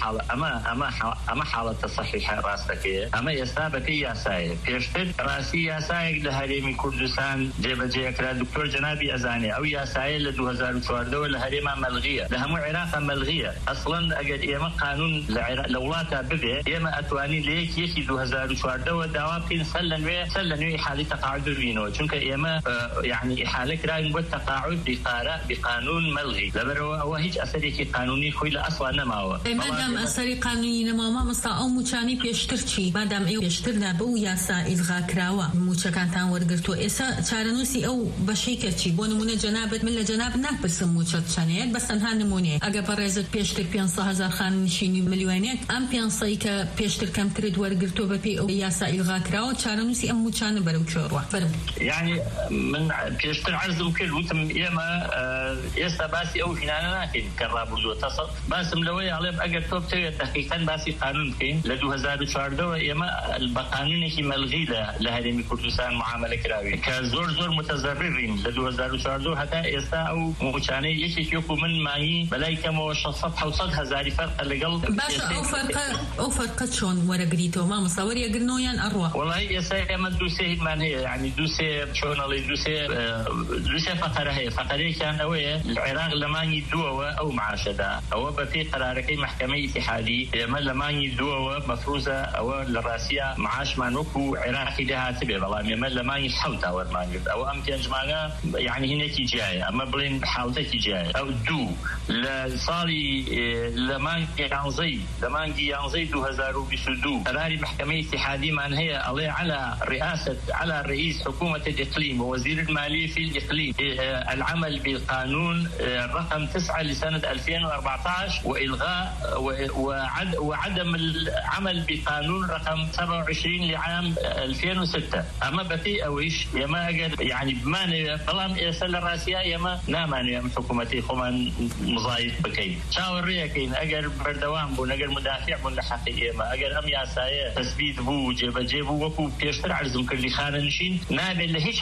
أما حالة تصحيح راستك أما يستا بكي ياساي بيشتر راسي ياساي لهريمي كردستان جيبا كرا دكتور جنابي أزاني أو ياساي ل 2014 لهريمة ملغية لهم عراق ملغية أصلا أجد يما قانون لولاتا ببه يما أتواني ليك يكي 2014 ودوابين سلن حالة تقاعد بينو چونك يما يعني حالة راي بالتقاعد بقانون ملغي لبرو أو هيج أثري قانوني خوي أصلا نماوه ما دام أثري قانوني نماوه مستا أو موچاني بيشترچي ما دام أيو بيشترنا بو ياسا إلغا كراوا موچا كانتان ورگرتو إسا چارنوسي أو بشيكرچي بو نمونه جنابت من لجناب ناكبرسم موچا چانيت بس تنها نمونه أگه برزت بيشتر 500,000 خان نشيني مليونيت أم 500 که بيشتر كم تريد ورگرتو ببي أو ياسا إلغا كراوا چارنوسي أم موچان برو چوروا يعني من بيشتر عرضم كل وتم ئێمە ئێستا باسی ئەو ژنانە ناکەین کە ڕابردووە تصل باسم لەوەی ئەڵێم ئەگەر تۆ بتەوێت دقیقاً باسی قانون بکەین لە 2014 ئێمە بە قانونێکی مەلغی لە هەرێمی کوردستان معاملە کراوی کە زۆر متەزەررین لە 2014 هەتا ئێستا ئەو موچانەی یەکێکی وەکو من مانگی بەلای کەمەوە 600-700 هەزاری فەرقە لەگەڵ باشە ئەو فەرقە چۆن وەرەگریتەوە مامۆستا وەریەگرنەوەیان ئەڕوا وەڵای ئێستا ئێمە دووسێ هیچمان هەیە یعنی دووسێ چۆنەڵی دووسێ فەقەرە هەیە فەقەرەیەکیان ئەوەیە عێراق لە مانگی دووەوە ئەو معاشەدا ئەوە بەپێی قەرارەکەی محکەمەی ئیتیحادی ئێمە لە مانگی دووەوە مەفروزە ئەوە لە ڕاستیە معاشمان وەکو عێراقی داهاتە بێ بەڵام ئێمە لە مانگی حەوتا وەرمانگرت ئەوە ئەم پێنجمانە یعنی هینێکی جیایە ئەمە بڵێن حاوتێکی جیایە ئەو دوو لە ساڵی لە مانگی 2022 قراری محكمة اتحادية من هي على رئيس حكومة الإقليم ووزير المالية في الإقليم العمل بالقانون رقم 9 لسنة 2014 وإلغاء وعدم العمل بقانون رقم 27 لعام 2006 أما بقي أويش يما أجد يعني بمانع بلام إرسال الرئاسية يما نامانع حكومتي خمان مضايق بكين شاور ريكين أجر بردوام بون أجر مدافع بون لحقيقة ما أجر أم ياسايا تثبيت بو جيبو وكو بيشتر عرضم كل خانة نشين نابل لهيج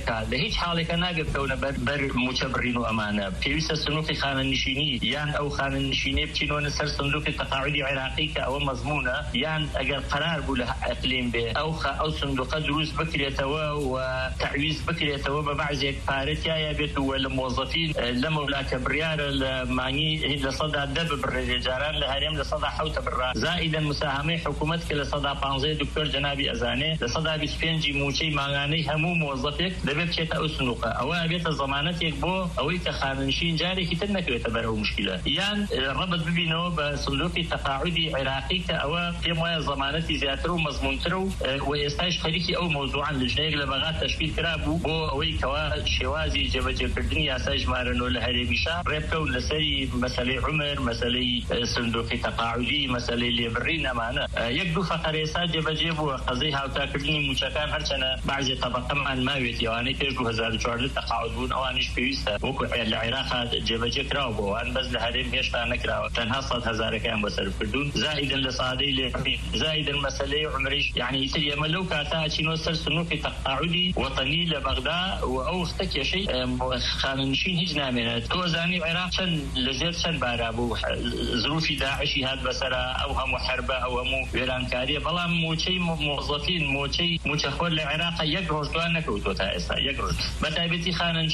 حالك ناقب كونا بر متبرين وأمانة بيوسا صندوق خانة نشيني يان أو خانة نشيني بتشينون سر صندوق التقاعدي عراقي أو مضمونة يان أجر قرار بوله إقليم به أو صندوق دروس بكريتوا وتعويض بكريتوا ببعض بارت يا بيت والموظفين لما ولا كبريار المعني لصدى الدب بالرجالان لهريم لصدى حوت بالرا زائدا مساهمة حكومتك لصدى بانزي دكتور جنابي أزاني لصدى بسفنجي موشي معناني همو موظفك دببشت أو صندوق أو بيت ضمانتك بو أو يتخاننشين جاري كتنك يتبره مشكلة يان ربط ببينه بصندوق التقاعدي عراقي أو في ضمانتي زياترو مضمونترو ويستاش خليكي أو موضوعا لجنيق لبغات تشكيل كرابو بو أوي كوا شوازي جبجة الدنيا ساج مارنو لهري بشا ريبكو لسري مسألة عمر مسألة صندوق تقاعدي مسألة ليبرين أمانة يكدو فقري ساج جبجة بو قضيها وتاكدني مشاكان هرشنا بعض طبقة من ماويتي واني كيشو هزار جوار تقاعدون أوانيش بيوستا وكو العراق جبجة كراو بو وان بز لهري ميشتا نكراو تنها صد هزار كان بصرف كردون زائدا لصادي لحمي زائدا مسألة عمريش يعني يتري ملو كاتا اتشينو سر صندوق تقاعدي وطني لبغداد وأو اختك يا شيء خاننشين هيج نامنا توزاني العراق شن لزير شن بارابو ظروف داعشي هاد بسرا أو هم حربة أو هم ويرانكارية بلا موشي موظفين موشي متخول العراق يجرز دوانك وتوتا إسا يجرز بتابتي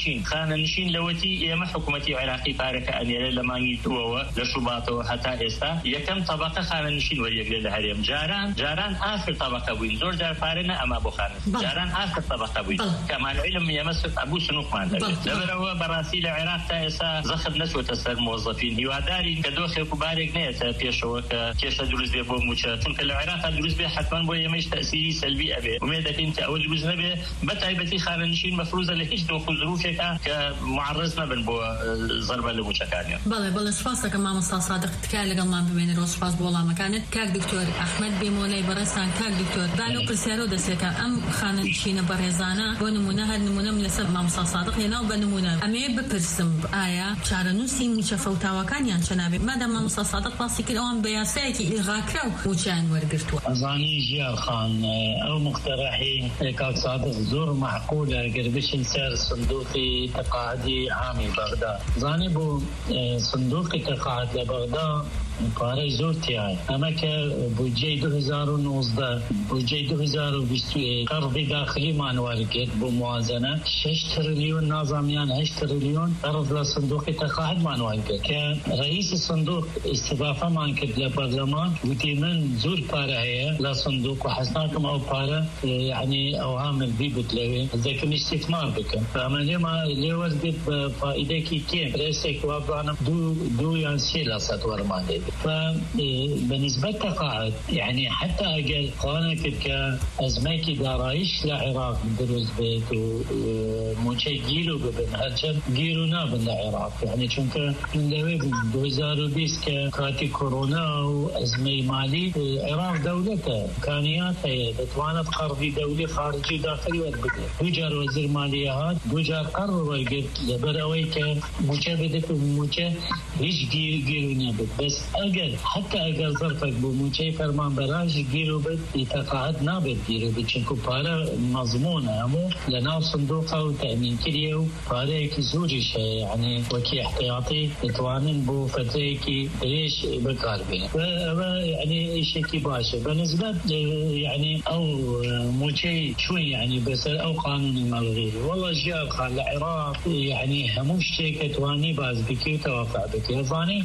خاننشين لوتي يما حكومتي عراقي بارك أن يلا لما يدوه لشباطه حتى إسا يكم طبقة خاننشين وليقل لهريم جاران آخر طبقة وين زور جار فارنا أما بخارن جاران آخر طبقة وين كمان علم يمسك أبو سنوق مان لبروا براسيل العراق تأسا زخب نسوة السر موظفين هواداري كدوخي كبارك نيت بيشوا كيش دروس بيه بو موشا چونك العراق دروس بيه حتما بو يميش تأثيري سلبي أبي وميدك انت أول دروس نبي بتعيبتي خاننشين مفروضة لهيش دوخو ظروفك كمعرضنا بن بو ضربة لموشاكانيا بله سپاسك مام استاذ صادق تكالي قلمان بمين روز سپاس بولا مكانت كاك دكتور أحمد بيموني برسان كاك دكتور بالو برسيارو دسيكا أم خاننشين بريزانا ونمونه هالنمونه من لسب مام استاذ صادق يناو بنمونه أمي بپرسم آيا چارنوسي مشفوتاوا كان يان چنابي مادام مام استاذ صادق باسي كلام بياساكي إلغاكراو وچان ورگرتوا أزاني جيال خان أو مقترحين كاك صادق زور معقولة قربش نسار صندوقي تقاعدي عامي بغداد زاني بو صندوقي تقاعد لبغداد قاره زورتی های اما که بودجه 2019 بودجه 2021 قرض داخلی مانوال کرد با موازنه 6 تریلیون نظامیان 8 تریلیون قرض لصندوق تقاعد مانوال کرد که رئیس صندوق استضافه مان کرد لبرلمان وتی من زور پاره هي لصندوق وحسناكم او پاره يعني اوامر بي بتلوي ذاك استثمار بكم فعمليه ما اللي ورد فائده كي كيم رئيسك وابانا دو ينسي لا ستور مالي فبالنسبة تقاعد يعني حتى أجل قانك كأزميك دارايش لعراق دروز بيت وموشي جيلو ببن هرشن جيلو نابن لعراق يعني چونك لويبن 2020 كاتي كورونا وأزمي مالي عراق دولته إمكانياتها بتوانت قرضي دولي خارجي داخلي والبدء بوجار وزير مالية هاد بوجار قرر القد لبرويك موشي بدت وموشي هيش جيلو نابد بس أجل حتى أجل ظرفك بموشي فرمان براج جيلو بد يتقاعد نابد جيلو بد چونكو بارا مضمونة همو لنا صندوقه وتأمين كليو بارا كي زوري شيء يعني وكي احتياطي يتوانن بو فتريكي ليش بكار بينا يعني شيء باشا بالنسبة يعني أو موشي شوي يعني بس أو قانون الملغي والله جاء قال العراق يعني هموش شيء كتواني باز بكي وتوافع بكي ثاني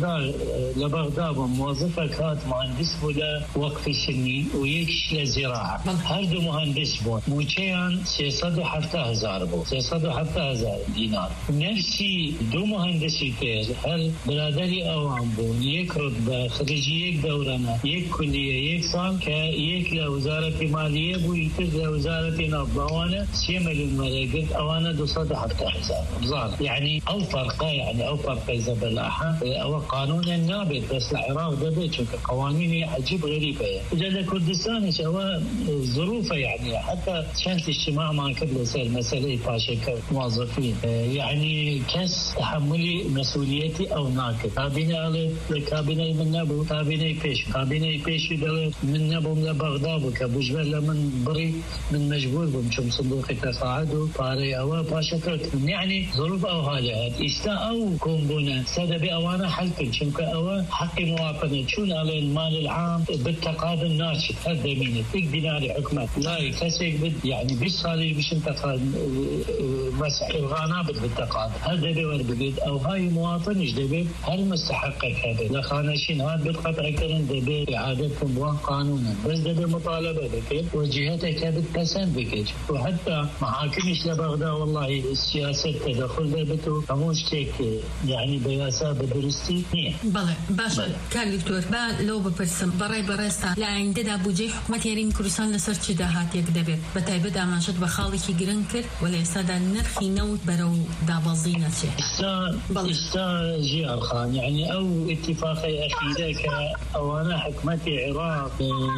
لبغداد موظفة كانت مهندس ولا وقف السنين ويكش للزراعة هردو مهندس بون موشيان 670,000 بو 670,000 دينار نفسي دو مهندسي كير هل برادري أوام بون يكرد بخريجي يك دورنا يك كلية يك صال كيك لوزارة مالية بو يتر لوزارة نظوانا 6 مليون مرقد أوانا 270,000 بزار يعني أو فرقة يعني أو فرقة إذا بلاحة أو قانون النابت بس العراق ده بيتشوك قوانين عجيب غريبة إذا كردستان سواء ظروفه يعني حتى شانت اجتماع مع قبل سير مسألة باشا موظفين يعني كس تحملي مسؤوليتي أو ناكد كابينة قالت كابينة من نبو كابينة بيش دلت من نبو من بغداد كبوجبر لمن بري من مجبور بمشم صندوق تقاعد باري أو باشا كرت يعني ظروف أو هالات استا أو كومبونا سادة بأوانا حلقن شمك أو حق مواطنة شون على المال العام بالتقاعد الناشط هذا مين دينار حكمة لا يكسك بد يعني بالصالح مش انتقاد مسح الغنابة بالتقاعد هذا بيور بجد أو هاي مواطن إيش دبي هل مستحقك هذا لخانشين هاد بالقطع كرن دبي إعادتهم بوان قانونا بس دبي مطالبة بك وجهتك بتسند بك وحتى محاكمش لبغداد والله السياسة تدخل دبتو هموش تيك يعني بياسة بدرستي بله باشا كان دكتور با لو بپرسم برای لا عند بوجي حكومت يرين كردستان لسر چه دهات یک دبر بتایبه دامنشد بخالی کی گرن کرد ولی استاد نرخی نوت برو دابازینه چه استا جيار خان يعني او اتفاقي اخيره كاوانا حكومه العراق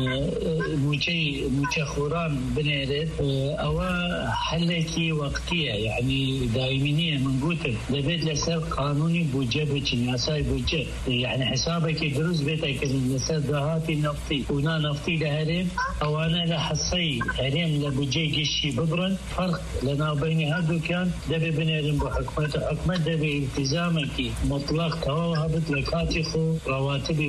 موجي خوران بنيرت او حلكي وقتيه يعني دائمينيه من قوتل لبيت لسر قانوني بوجه بچناساي بوجه يعني حسابك دروز بيتك لسر دهاتي نفطي ونا نفطي لهرم اوانا لحصي هرم لبوجي قشي ببرن فرق لنا بين هادو كان دبي بنيرن بحكمه دبي التزامك مطلق توهبت لكاتخو رواتبي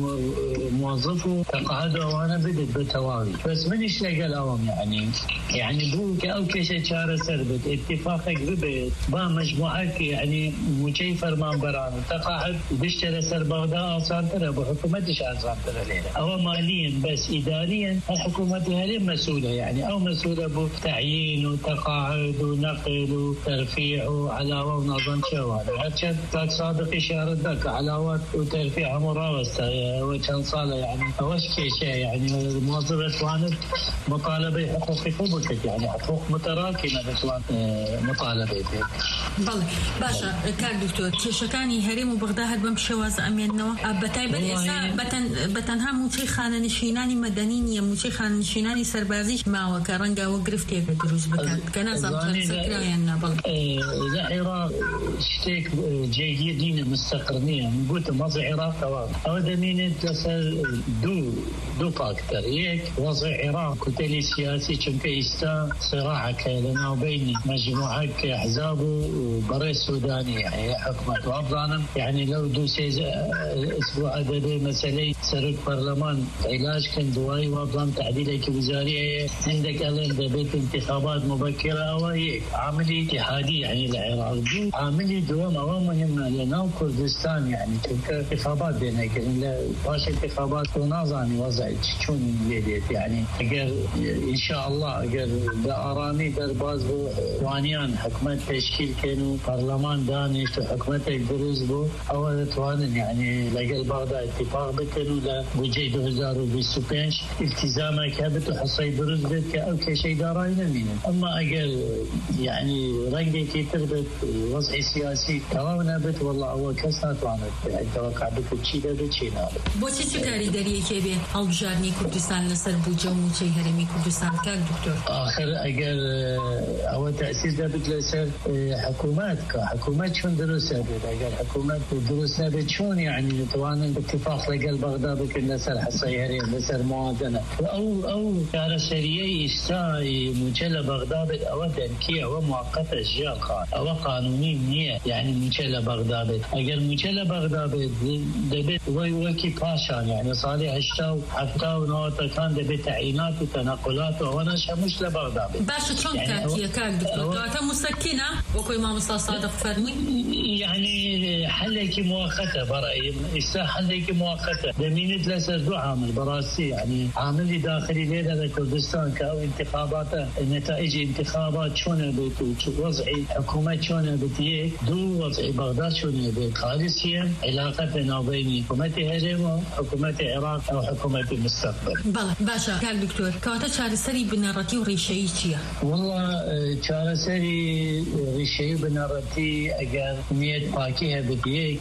موظفو تقاعدوا وانا بدت بتوالي بس من يشتغل اوام يعني بوك او كشي شارة سربت اتفاقك ببيت با مجموعك يعني موشي فرمان بران تقاعد بيشتري سر بغداد سانترا بحكومتش سانترا ليلة او ماليا بس اداريا الحكومة هذه مسؤولة يعني او مسؤولة بتعيين وتقاعد ونقل وترفيع وعلاوة ونظام شوال هاتشد تاك صادق إشارة ذاك علاوات وترفيع مراوسة وكان صالة يعني أوش كيشة يعني الموظفة توانت مطالبة حقوق قبلك يعني حقوق متراكمة بتوان مطالبة بله باشا كان دكتور تشكاني هرم وبغداد بمشواز أمين نوا بتاي بالإساء بتنها موشي خانة نشيناني مدنية موشي خانة نشيناني سربازيش ما وكرنجا وقرفتي بدروس بكات كان زمن سكراينا بله العراق شتيك جيدين مستقرنية قلت وضع العراق أو دمين تسأل دو فاكتور يك وضع العراق كتلي سياسي چونك استا صراعك لنا وبين مجموعة أحزاب وبري السوداني يعني حكمة وأفضل يعني لو دو سيز أسبوع أدبي مسألة سرق برلمان علاج كان دواي وأفضل تعديلك وزارية عندك ألين دبيت انتخابات مبكرة أو هيك عملي اتحادي يعني العراق عملي دوام أو مهمة لنا كردستان يعني انتخابات بينك باش انتخابات ونظامي وضع شون ليديت يعني أجر إن شاء الله أجر بأرامي درباز بو وانيان حكومة تشكيل كانوا برلمان دانش وحكومة الدروز بو أول توانن يعني يعني لقى بغداد اتفاق بكن ولا بوجي 2025 التزامك هبت وحصي برزبت كأو كشيء دارين منه أما أقل يعني رنجي كي تربت وضعي سياسي تمام نبت والله أول كسات وعنت يعني توقع بكت شيء ده شيء نابت بوشي شكاري داري كيبي هالبجارني كردستان لسر بوجو موشي هرمي كردستان كاك دكتور آخر أقل أول تأسيس دبت لسر حكومات كحكومات شون درسها بيت أقل حكومات درسنا بيت شون يعني طبعا اتفاق لقل بغداد بكن لسر حصيهرين لسر موازنة أو كارسرية إستاي مجلة بغداد أودا كي أو مؤقتة جال خان أو قانوني نية يعني مجلة بغداد أقل مجلة بغداد دبت وكي باشان يعني صالح اشتاو حفتاو نوتا كان دبت تعيينات وتنقلات وانا مش لبغداد باشا شون كانت يا كاك دكتور مسكنة وكوي ما مصطفى صادق فرمي يعني حلك مؤقتة برأيي إسا حلك مؤقتة دمينت لسر دو عامل براسي يعني عامل داخلي ليلة كردستان كأو انتخابات نتائج انتخابات شون بيت وضعي حكومة شون بيت دو وضعي بغداد شون بيت خالصيا علاقة بين وبين حكومة هرم وحكومة العراق أو حكومة المستقبل. بلى باشا كاك دكتور كواتا شارسري بنارتي وريشي چيا؟ والله شارسري ريشي بنارتي أجر نيت باكي هبديك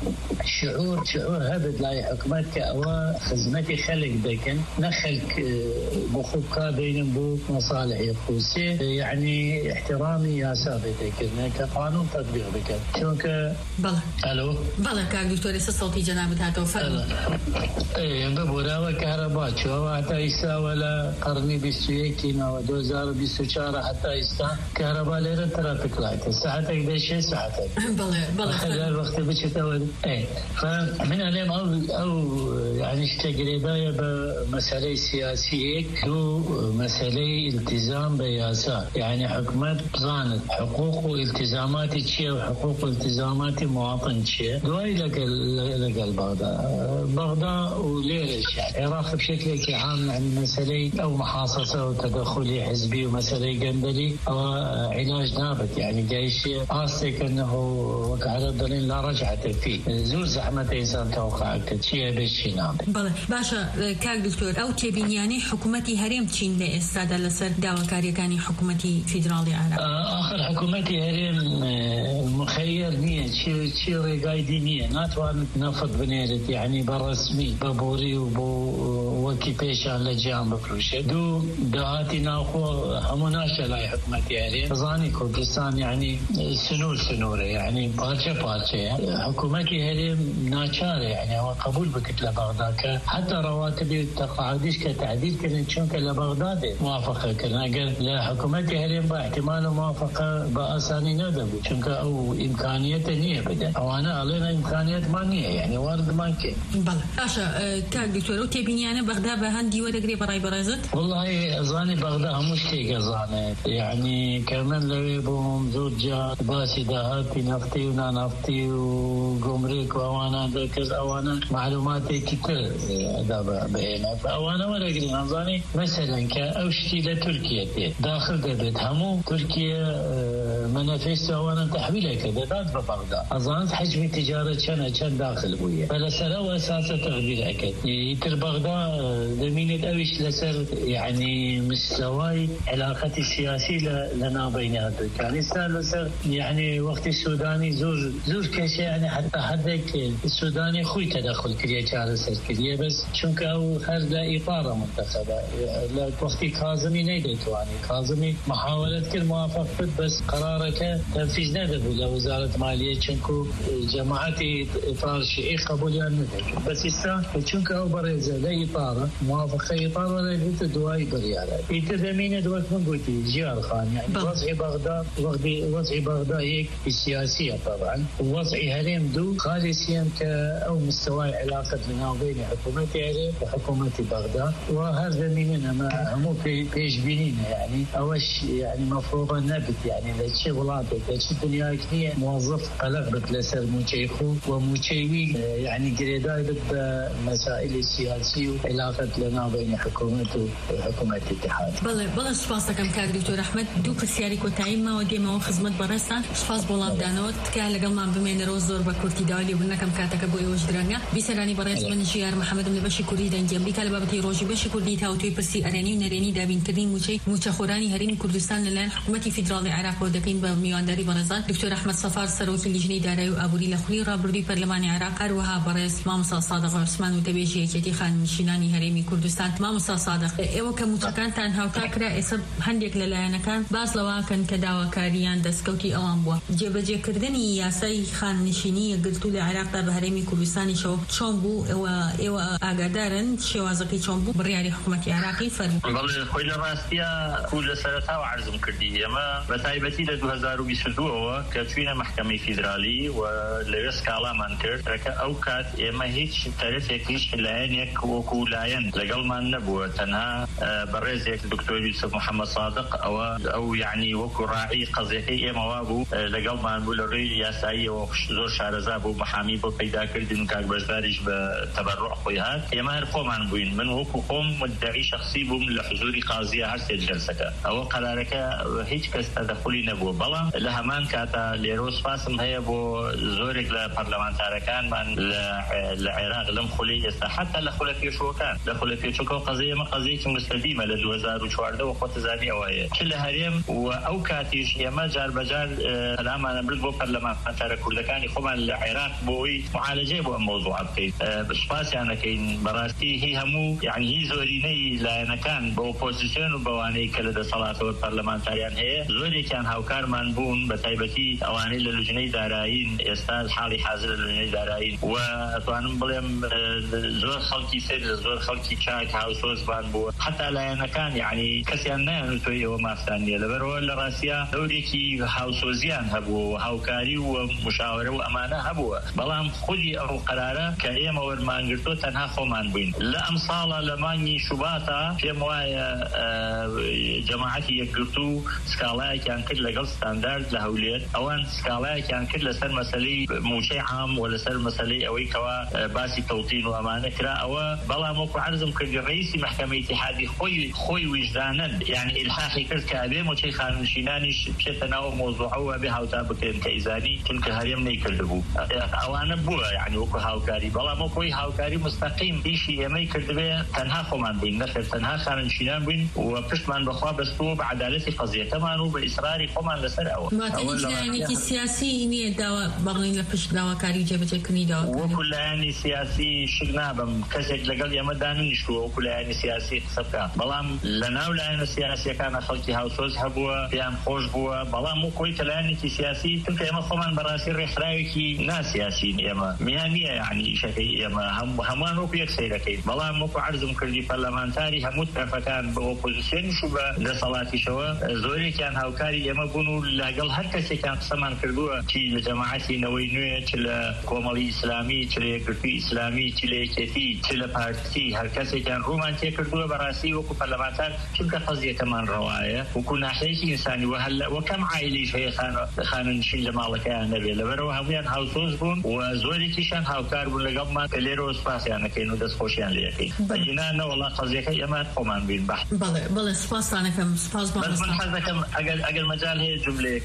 شعور هبد لاي حكومتك أو خدمتي خلق دكن نخلك بخوكا بين بو مصالح يخوسي يعني احترامي يا سابتك كقانون تطبيق بك شونك بلى الو بلى كاك دكتور صوتي جناب هاتو فرمي ايه ببورا كهرباء شو حتى يسا ولا قرني 21 و 2024 حتى يسا كهرباء ليرة ترافيك لايت ساعتك دشي ساعتك بلى خلال الوقت بتشتغل ايه فمن عليهم او يعني اشتغل بمسألة سياسية دو مسألة التزام بياسات يعني حكومة ظانت حقوق والتزامات تشيء وحقوق والتزامات مواطن تشيء دواي لقل بغداد وليش يعني العراق بشكل عام يعني مسألة أو محاصصة وتدخلي حزبي ومسألة جندلي أو علاج نابت يعني جيش قاصدك أنه وكعلى الضلين لا رجعت فيه زور زحمة إنسان توقعك شيء بشي نابت. بله باشا كاك دكتور أو تبينياني حكومتي هرم تشين لإستادة لسر دعوة كاريكاني حكومتي فيدرالي عراق. آخر حكومتي هرم مخير نية شيء رقايدي نية ناتوان نفض بنيرت يعني بالرسمي ببوري وكي بيشان لجيان بفروشة دو دهاتي ناخو هموناشا لاي حكومتي هرم ظاني كردستان يعني سنورة يعني بارشة يعني حكومتي هرم ناچاره يعني هو قبول بكتلة بغداد حتى رواتب التقاعدش كتعديل كانت شونك لبغداد موافقة كنا قال لا حكومتي هرم باحتمال موافقة بأساني ندبو شونك أو إمكانية نية بدأ أو أنا علينا إمكانيات ما نية يعني وارد ما كي بلى أشا كاك دكتور وتبيني أنا بغداد بهندي ودقري براي برازت والله ظاني بغداد مش كي ظاني يعني كمان لويبهم زوجة باسي دهاتي نفتي ونا نفتي وقمريك وأوانا ذكر أوانا معلوماتي كتير هذا بهنا فأوانا ولا قلنا نظاني مثلا كأوشتي لتركيا داخل دبت همو تركيا منافس أوانا تحويلها كذا داد ببغداد أظن حجم التجارة كان داخل بويا فلسر أساسا تغيير أكيد يتر بغداد دمينة أوش لسر يعني مستوى علاقتي السياسية لنا بيناتنا كان لسر يعني وقت السوداني زور كشي يعني حتى حدك السوداني خوي تدخل كريه چارەسەر کردیە بەس چونکە ئەو هەر لە ئیقارە منتەخەبە لە وەختی کازمی نەیدەیتوانی کازمی محاولەت کرد موافق کرد بەس قەرارەکە تەنفیز نەدەبوو لە وەزارەت مالیە چونکە جەماعەتی ئیقار شیعی قبولیان نەدەکرد بەس ئێستا چونکە ئەو بەڕێزە لە ئیقارە موافقە ئیقار وەرەگرتە دوای بڕیارە ئیتر دەمینێت وەک من گوتی جیار خان يعني وضع بغداد هيك سياسية طبعا ووضع هرم دو خالصيا كأو مستوى علاقة بين بين حكومة عراق وحكومة بغداد، وهذا من هم بيش بينينا يعني أوش يعني مفروض نبت يعني لشي ولادك لشي دنيا كنية موظف قلق لسر موشيخو وموشيوي يعني قريداي بالمسائل السياسية وعلاقة لنا بين حكومة وحكومة الاتحاد. بله سپاسك ام کاک دکتور احمد دو پرسیاری کوتایم ما ودی ما خدمت برسان سپاس بولام دانوت که لەگەڵ ما بمێنە ڕۆ زۆر بە کورتی داوای بوونەکەم کاتەکە بۆ ئێوەش درەنگە بیسەرانی بەڕێز من ژیار محەممەدم لە بەشی کوردی دەنگی ئەمریکا لە بابەتی ڕۆژی بەشی کوردی تاوتوی پرسی ئەرێنی و نەرێنی دابینکردنی موچەخۆرانی هەرێمی کوردستان لەلایەن حکوومەتی فیدراڵی عێراق دەکەین بە میوانداری بەڕێزان دکتۆر ئەحمەد سەفار سەرۆکی لیژنەی دارایی و ئابووری لە خولی ڕابردووی پەرلەمانی عێراق هەروەها بەڕێز مامۆستا سادق عوسمان و دەبێژی یەکێتی خانشینانی هەرێمی کوردستان. مامۆستا سادق ئێوە کە موچەکانتان هاوتاکرا ئێستا هەندێک لەلایەنەکان باس لەواکەن کە داواکاریان دەستکەوتی ئەوان بووە جێبەجێکردنی یاسای خاننشینی گرتو لە عێراقدا بە هەرێمی کوردستانی شەوە چۆن بوو ئێوە ئاگادارن شێوازەکەی چۆن بوو بڕیاری حکوومەتی عێراقی فەرموو؟ بەڵێ خۆی لە ڕاستیە کو لە سەرەتاوە عەرزم کردی ئێمە بە تایبەتی لە 2022ەوە کە چوینە محکەمەی فیدرالی و لەوێ سکاڵامان کرد کە ئەو کات ئێمە هیچ تەرەفێک هیچ لایەنێک وەکو لایەن لەگەڵمان نەبووە تەنها بەڕێزێک دکتۆر یوسف محەممەد صادق ئەو یعنی وەکو ڕاعی قەزیەکەی ئێمە وا بوو لەگەڵمان بوو لە ڕێی یاساییەوە زۆر شارەزا بوو محامی بۆ پەیداکردن و کاک بەشداریش بە تەبەڕوع خۆی هات ئێمە هەر خۆمان بووین من وەکو خۆم مدعی شخصی بووم لە حزوری قازیە هەر سێ جەلسەکە ئەوە قەرارەکە هیچ کەس تەدەخولی نەبووە بەڵام لە هەمان کاتە لێرە سپاسم هەیە بۆ زۆرێک لە پەرلەمانتارەکانمان لە عێراق لەم خولی ئێستا حتا لە خولە پێشوەکان لە خولە پێچووکە و قەزیە ئێمە قەزیەکی مستەدیمە لە 2014 و خۆت زانی ئەوەیە چ لە هەرێم و ئەو کاتیش ئێمە جار بەجار پەلامانە برد بۆ پەرلەمانتارە کوردەکانی خۆمان لە عێراق بۆی معالەجەی بۆ ئەم مەوزوعە بکەین سپاسیانەکەین بەڕاستی هی هەموو یعنی هی زۆرینەی لایەنەکان بە ئۆپۆزیسیۆن و بەوانەی کە لە دەسەڵاتەوە پەرلەمانتاریان هەیە زۆرێکیان هاوکارمان بوون بە تایبەتی ئەوانەی لە لوجنەی دارایین ئێستا حاڵی حاضر لە لوجنەی دارایین و ئەتوانم بڵێم زۆر خەڵکی سەر زۆر خەڵکی چاک هاوسۆزبان بووە حتا لایەنەکان یعنی کەسیان نایانوتۆی ئەوە ماستان نیە لەبەرەوە لە ڕاستیە دەورێکی هاوسۆزیان هەبوو هاوکاری و مشاورە و ئەمانە هەبووە بەڵام خودی ئەو قەرارە کە ئێمە وەرمانگرتۆ تەنها خۆمان بووین لە ئەم ساڵە لە مانگی شوباتە پێم وایە جەماعەتی یەکگرتو سکاڵایەکیان کرد لەگەڵ ستاندارد لە هەولێر ئەوان سکاڵایەکیان کرد لەسەر مەسەلەی موچەی عام و لەسەر مەسەلەی ئەوەی کەوا باسی تەوتین و ئەمانە کرا ئەوە بەڵام وەکو عەرزم کردی ڕئیسی محکەمەی ئیتیحادی خۆی وجدانن یعنی ئیلحاقی کرد کە ئەبێ موچەی خانشینانیش بچێتە ناو مۆزوعەوە بێ هاوتا بکرێن کە ئیزانی چونکە هەرێم نەیکردبوو ئەوانە بووە یعنی وەکو هاوکاری بەڵام وەکوی هاوکاری مستەقیم ئیشی ئێمەی کردبێ تەنها خۆمان بووین نەخێر تەنها خانشینان بووین و پشتمان بەخوا بەستووە بە عەدالەتی قەزیەکەمان و بە ئیسراری خۆمان لەسەر ئەوە لایەنێکی سیاسی نییە داوا بەڵێن لە پشت داواکاری جێبەجێکردنی داواکاری وەکو لایەنی سیاسی شک نابم کەسێک لەگەڵ ئێمە دانیشتووە وەکو لایەنی سیاسی قسە بکات بەڵام لە ناو لایەنە سیاسیەکانە خەڵکی هاوسۆز هەبووە پێیان خۆش بووە بەڵام وەکوی کە لایەنێکی سیاسی چونکە ئێمە خۆمان بەڕاستی ڕێکخراوێکی ناسیاسین ئێمە میان نییە یعنی ئیشەکەی ئێمە هەمووان وەکو یەک سەیرەکەین بەڵام وەکو عەرزم کردی پەرلەمانتاری هەموو تەرەفەکان بە ئۆپۆزیسیۆنیش و بە دەسەڵاتیشەوە زۆرێکیان هاوکاری ئێمە بوون و لەگەڵ هەر کەسێکیان قسەمان کردووە چی لە جەماعەتی نەوەی نوێ چ لە کۆمەڵی ئیسلامی چ لە یەکگرتووی ئیسلامی چ لە یەکێتی چ لە پارتی هەر کەسێکیان ڕوومان تێکردووە بەڕاستی وەکو پەرلەمانتار چونکە قەزیەکەمان ڕەوایە وەکو ناحەیەکی ئینسانی وەکەم عایلیش هەیە خاننشین لە ماڵەکەیان نەبێت لەبەرەوە هەمویان هاوسۆز بوون و زۆرێکیشان هاوکار بوون لەگەڵمان کە لێرەوە سپاسیانەکەین و دەستخۆشیان لێ یەکەین بەجینانە وەڵا قەزیەکەی ئێمە خۆمان بین بەح بەڵێ سپاسانەکەم سپاس من حەز دەکەم ئەگەر مەجال هەیە جوملەیەک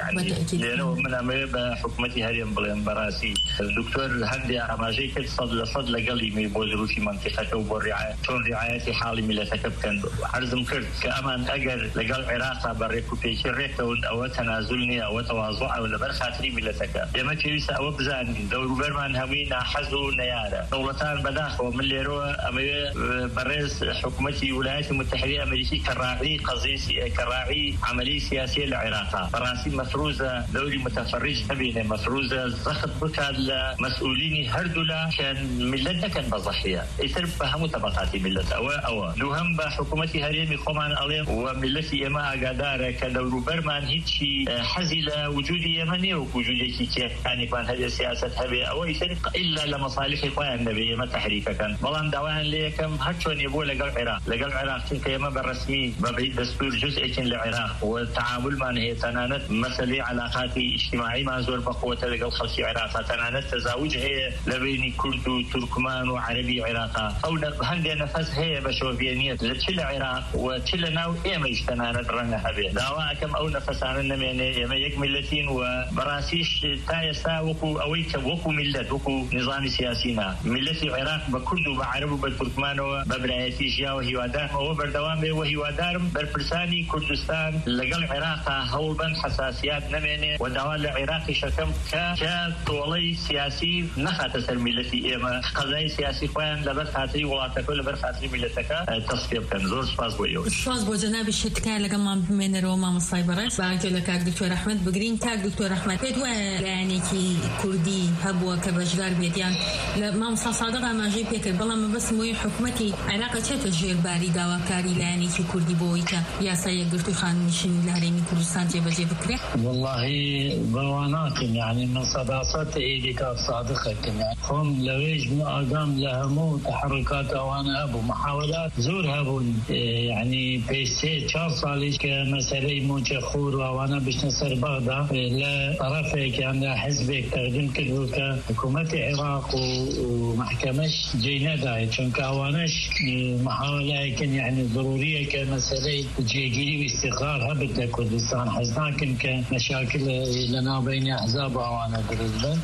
لێرەوە من ئەمەوێ بە حکوومەتی هەرێم بڵێم بەڕاستی دکتۆر هەندێ ئاماژەی کرد 100% لەگەڵی بۆ دروستی مەنتیقەکە و بۆ چۆن ڕعایەتی حاڵی میلەتەکە بکەن عەرزم کرد کە ئەمان ئەگەر لەگەڵ عێراقا بە ڕێکوپێکی ڕێکەون ئەوە تەنازل نییە ئەوە تەواضوع و لەبەر خاتری میلەتەکە ئێمە پێویستە ئەوە بزانین دەوروبەرمان هەمووی ناحەز و نەیارە دەوڵەتان بەداخەوە من لێرەوە ئەمەوێ بەڕێز حکوومەتی ویلایەتی متحدەی ئەمریکی کە ڕاعی قەزیە کە ڕاعی عملی سیاسی لە عێراقا بەڕاستی مەفروزە دەوری متەفەڕیج هەبینێ مەفروزە زەخت بکات لە مەسئولینی هەردوو لا کە میلەت دەکەن بە ضەحیە ئیتر بە هەموو تەبەقاتی میلەت ئەوە دووهەم بە حکوومەتی هەرێمی خۆمان ئەڵێم و میلەتی ئێمە ئاگادارە کە دەوروبەرمان هیچی حەزی لە وجودی ئێمە نییە و وجودێکی کێکانێکمان هەبێ سیاست هەبێ ئەوە ئیتر ئیلا لە مەصالحی خۆیان هبي ما تحريك كان والله دعوان ليكم هاتشون يبوا لقل العراق كيما بالرسمي ببعيد دستور جزء للعراق والتعامل مع هي تنانت مسألة علاقات اجتماعي مع زور بقوة لقل خلصي عراق تنانت تزاوج هي لبين كرد وتركمان وعربي عراق أو هندي نفس هي بشوفينية لتشل العراق وتشل ناو إيما يشتنانت رنها هبي دعوة كم أو نفس عن النمينة يما يكملتين وبراسيش تايسا وكو ملة وكو نظام سياسينا ملة العراق بكرد وبعرب وبالتركمان وببرعيتي جيا وهيوادار وبردوام وهيوادارم بربرساني كردستان لقل العراق هولبن حساسيات نمينة ودوال العراقي شكم كطولي سياسي نخات الملة إيما قضايا سياسي خوان لبر خاطري ولاتك ولبر خاطري ملتك تصفيب كان زور سپاس بويو سپاس بو جناب الشتكار لقمان بمين روما مصايبرس باقي لك دكتور أحمد بقرين تاك دكتور أحمد بدوا يعني كي كردي هبوا كبشدار بيديان ما مصا صادقة ما جيب يكر بلا ما بس موي حكومتي علاقة تجير باري دواكاري يعني كي كردي بويتا يا سيد دكتور خان نشين لهريمي كردستان جيب بكرة والله بوانات يعني من صداصات إيدي كانت صادقة يعني هم لويج من أقام لهمو تحركات أوانا أبو محاولات زور هبو يعني بيسي 4 صالح كمسألة موجخور وأوانا بش نصر بغداد لا طرفك يعني حزبك تقدم كدو كحكومة العراق ومحكمش جينا داي چونك أوانش محاولة كان يعني ضرورية كمسألة جيجيري واستقرار هبت لكردستان حزناكن كمشاكل لنا بين أحزاب أوانا درزبن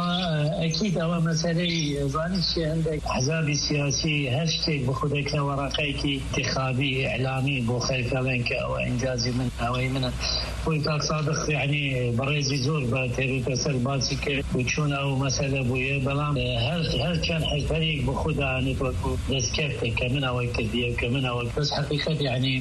وأكيد أول مسألة ظانيش عندك أحزاب سياسي هاشتك بخودك ورقيك انتخابي إعلامي بخيفة لنك أو إنجازي من أو من ويتاك صادق يعني بريزي زور باتيري تسل باسك وشون أو مسألة بويا بلام هل كان حزبريك بخودها نتوكو دسكرتك كمن أو كدية كمن أو بس حقيقة يعني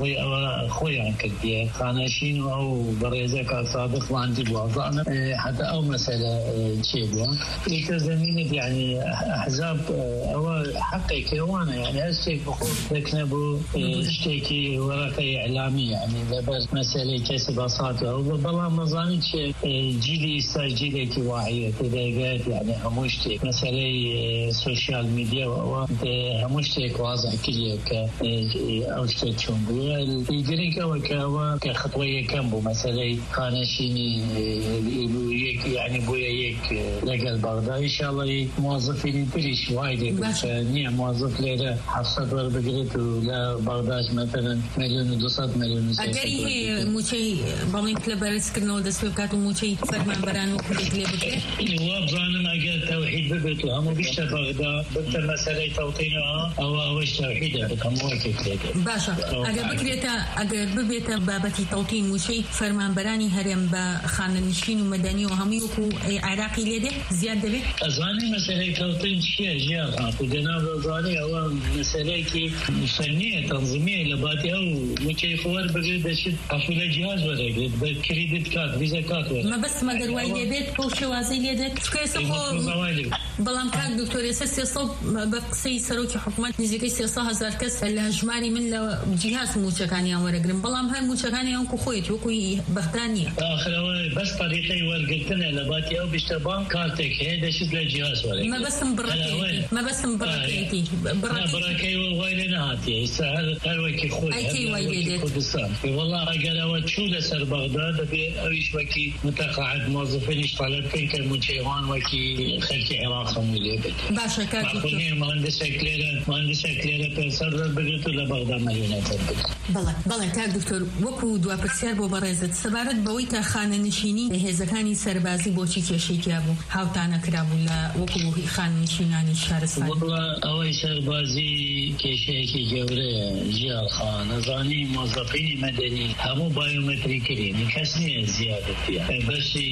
خوي عن كدية خانشين أو بريزك صادق وعندي بوضعنا حتى أو مسألة شيء يتزمين يعني أحزاب أو حقك وانا يعني هالشيء بخود تكنبو اشتكي ورقة إعلامية يعني بس مسألة كسب أصاته أو بالله مظانيش جيلي يستجيلك واعية تدقات يعني هموشتك مسألة سوشيال ميديا هموشتك واضح كليك أو شتكشون بويا يقريك أو كخطوية كمبو مسألة خانشيني يعني بويا يك لقل بغداد إن شاء الله موظفين بريش وايد نية موظف ليلة حفصة وربقرت ولا بغداد مثلا 1,200,000 أجري هي موشي بامين كلبارس كنو دسوقات وموشي فرمان برانو كل كلبك وابزان أجر توحيد ببيت وهم بيشت بغداد بنت مسألة توطينها أو وش توحيدها بكم وقت باشا أجر ببيت بابتي توطين موشي فرمان براني هرم بخان نشين ومدني وهم يوكو عراقي ليده زيادة به أزاني مسألة توطين شيء جيال ودنا أزاني أو مسألة كي فنية تنظيمية لباتي أو موشي خوار بقدر شد حفلة جهاز ولا بكريدت كارد فيزا كارد ما بس ما قال وايد بيت بوشي وازي ليدك كيف بلام كان دكتور يسس يصب بقصي سروكي حكومات نزيكي سياسة هزار كس الهجماري من جهاز موشكاني أو رجرم بلام هاي موشكاني أو كخويت وكوي بغدانية آخر بس طريقي ورقتنا لباتي أو بيشتبان كارتك هذا شد للجهاز ولا ما بس مبركيتي بركي ويلنا هاتي هل وكي خوي أي ويلدت كردستان والله قالوا شو لسر بغداد أويش وكي متقاعد موظفين اشتغلت كان كمشيوان وكي خلك عراق مولد باشا كاتب مهندسة كليرة بسر بقيت لبغداد مليونات بله تا دکتۆر وەکو دوا پرسیار بۆ بەڕێزت سەبارەت بەوەی تا خانە نشینی هێزەکانی سەربازی بۆچی کێشەیتیا بوو هاوتانە کرابوو لە وەکو خانە نشینانی شارستان ئەوەی سەربازی کێشەیەکی گەورەیە ژیار خان نەزانی مۆزەفینی مەدەنی هەموو بایۆمەتری کردین کەس نییە زیادەتیە بەسی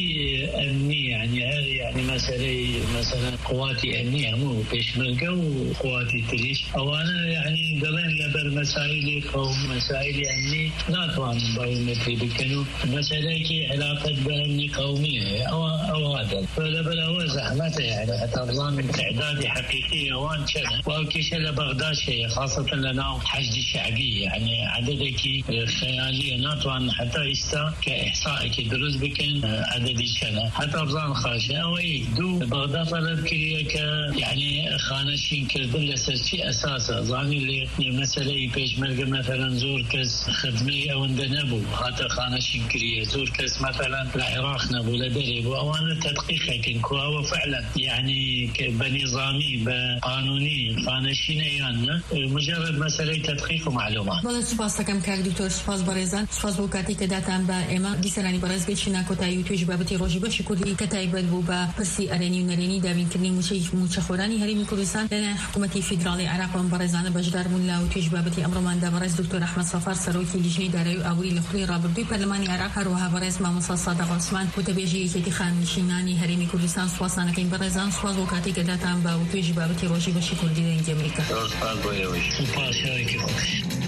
ئەمنی يعني مثلا قواتي أمنية مو بيشمرقة وقواتي تريش أوانا يعني قلنا لبر مسائل قوم مسائل أمني ناتوان بايومتري بكنو مسألة كي علاقة بأمني قومية أو هذا فلبر أول زحمته يعني حتى نظام تعدادي حقيقي أوان شنا وكيش لبغداد شيء خاصة لنا حشد شعبي يعني عددك خيالية ناتوان حتى يستا كإحصاء كدروز بكن عدد شنا حتى بزان خاشة أو دو بغداد طلب كريك يعني خانشين كردن لسرشي أساسا زاني اللي مسألة بيشمرق مثلا زور كس خدمي أو اندنبو هاتا خانشين كريه زور كس مثلا العراق نبو لدرب وأوان تدقيقه كنكو هو فعلا يعني بنظامي بقانوني خانشين أيانا مجرد مسألة تدقيق ومعلومات. والله سپاس دکم که دکتر سپاس برزان سپاس بو کاتی که داتم با اما دیسرانی برز گشنا کوتای توش بابتی روزی باش کردی کتای بد بو با پرسی ارنی و نرینی داوین کردی موچه خورانی هری کردستان لنا حکومتی فدرالی عراق و برزان بجدار مولا و توش بابتی امرمان دا برز دکتر احمد صفار سروکی لجنه دارای اولی لخوی رابطه پارلمانی عراق هر وها برز ما مصاص صادق عثمان و تبیجی که خان نشینانی هری کردستان سپاس نکن برزان سپاس بو کاتی که داتم با توش بابتی روزی باش کردی در امریکا. سپاس شریک خوش.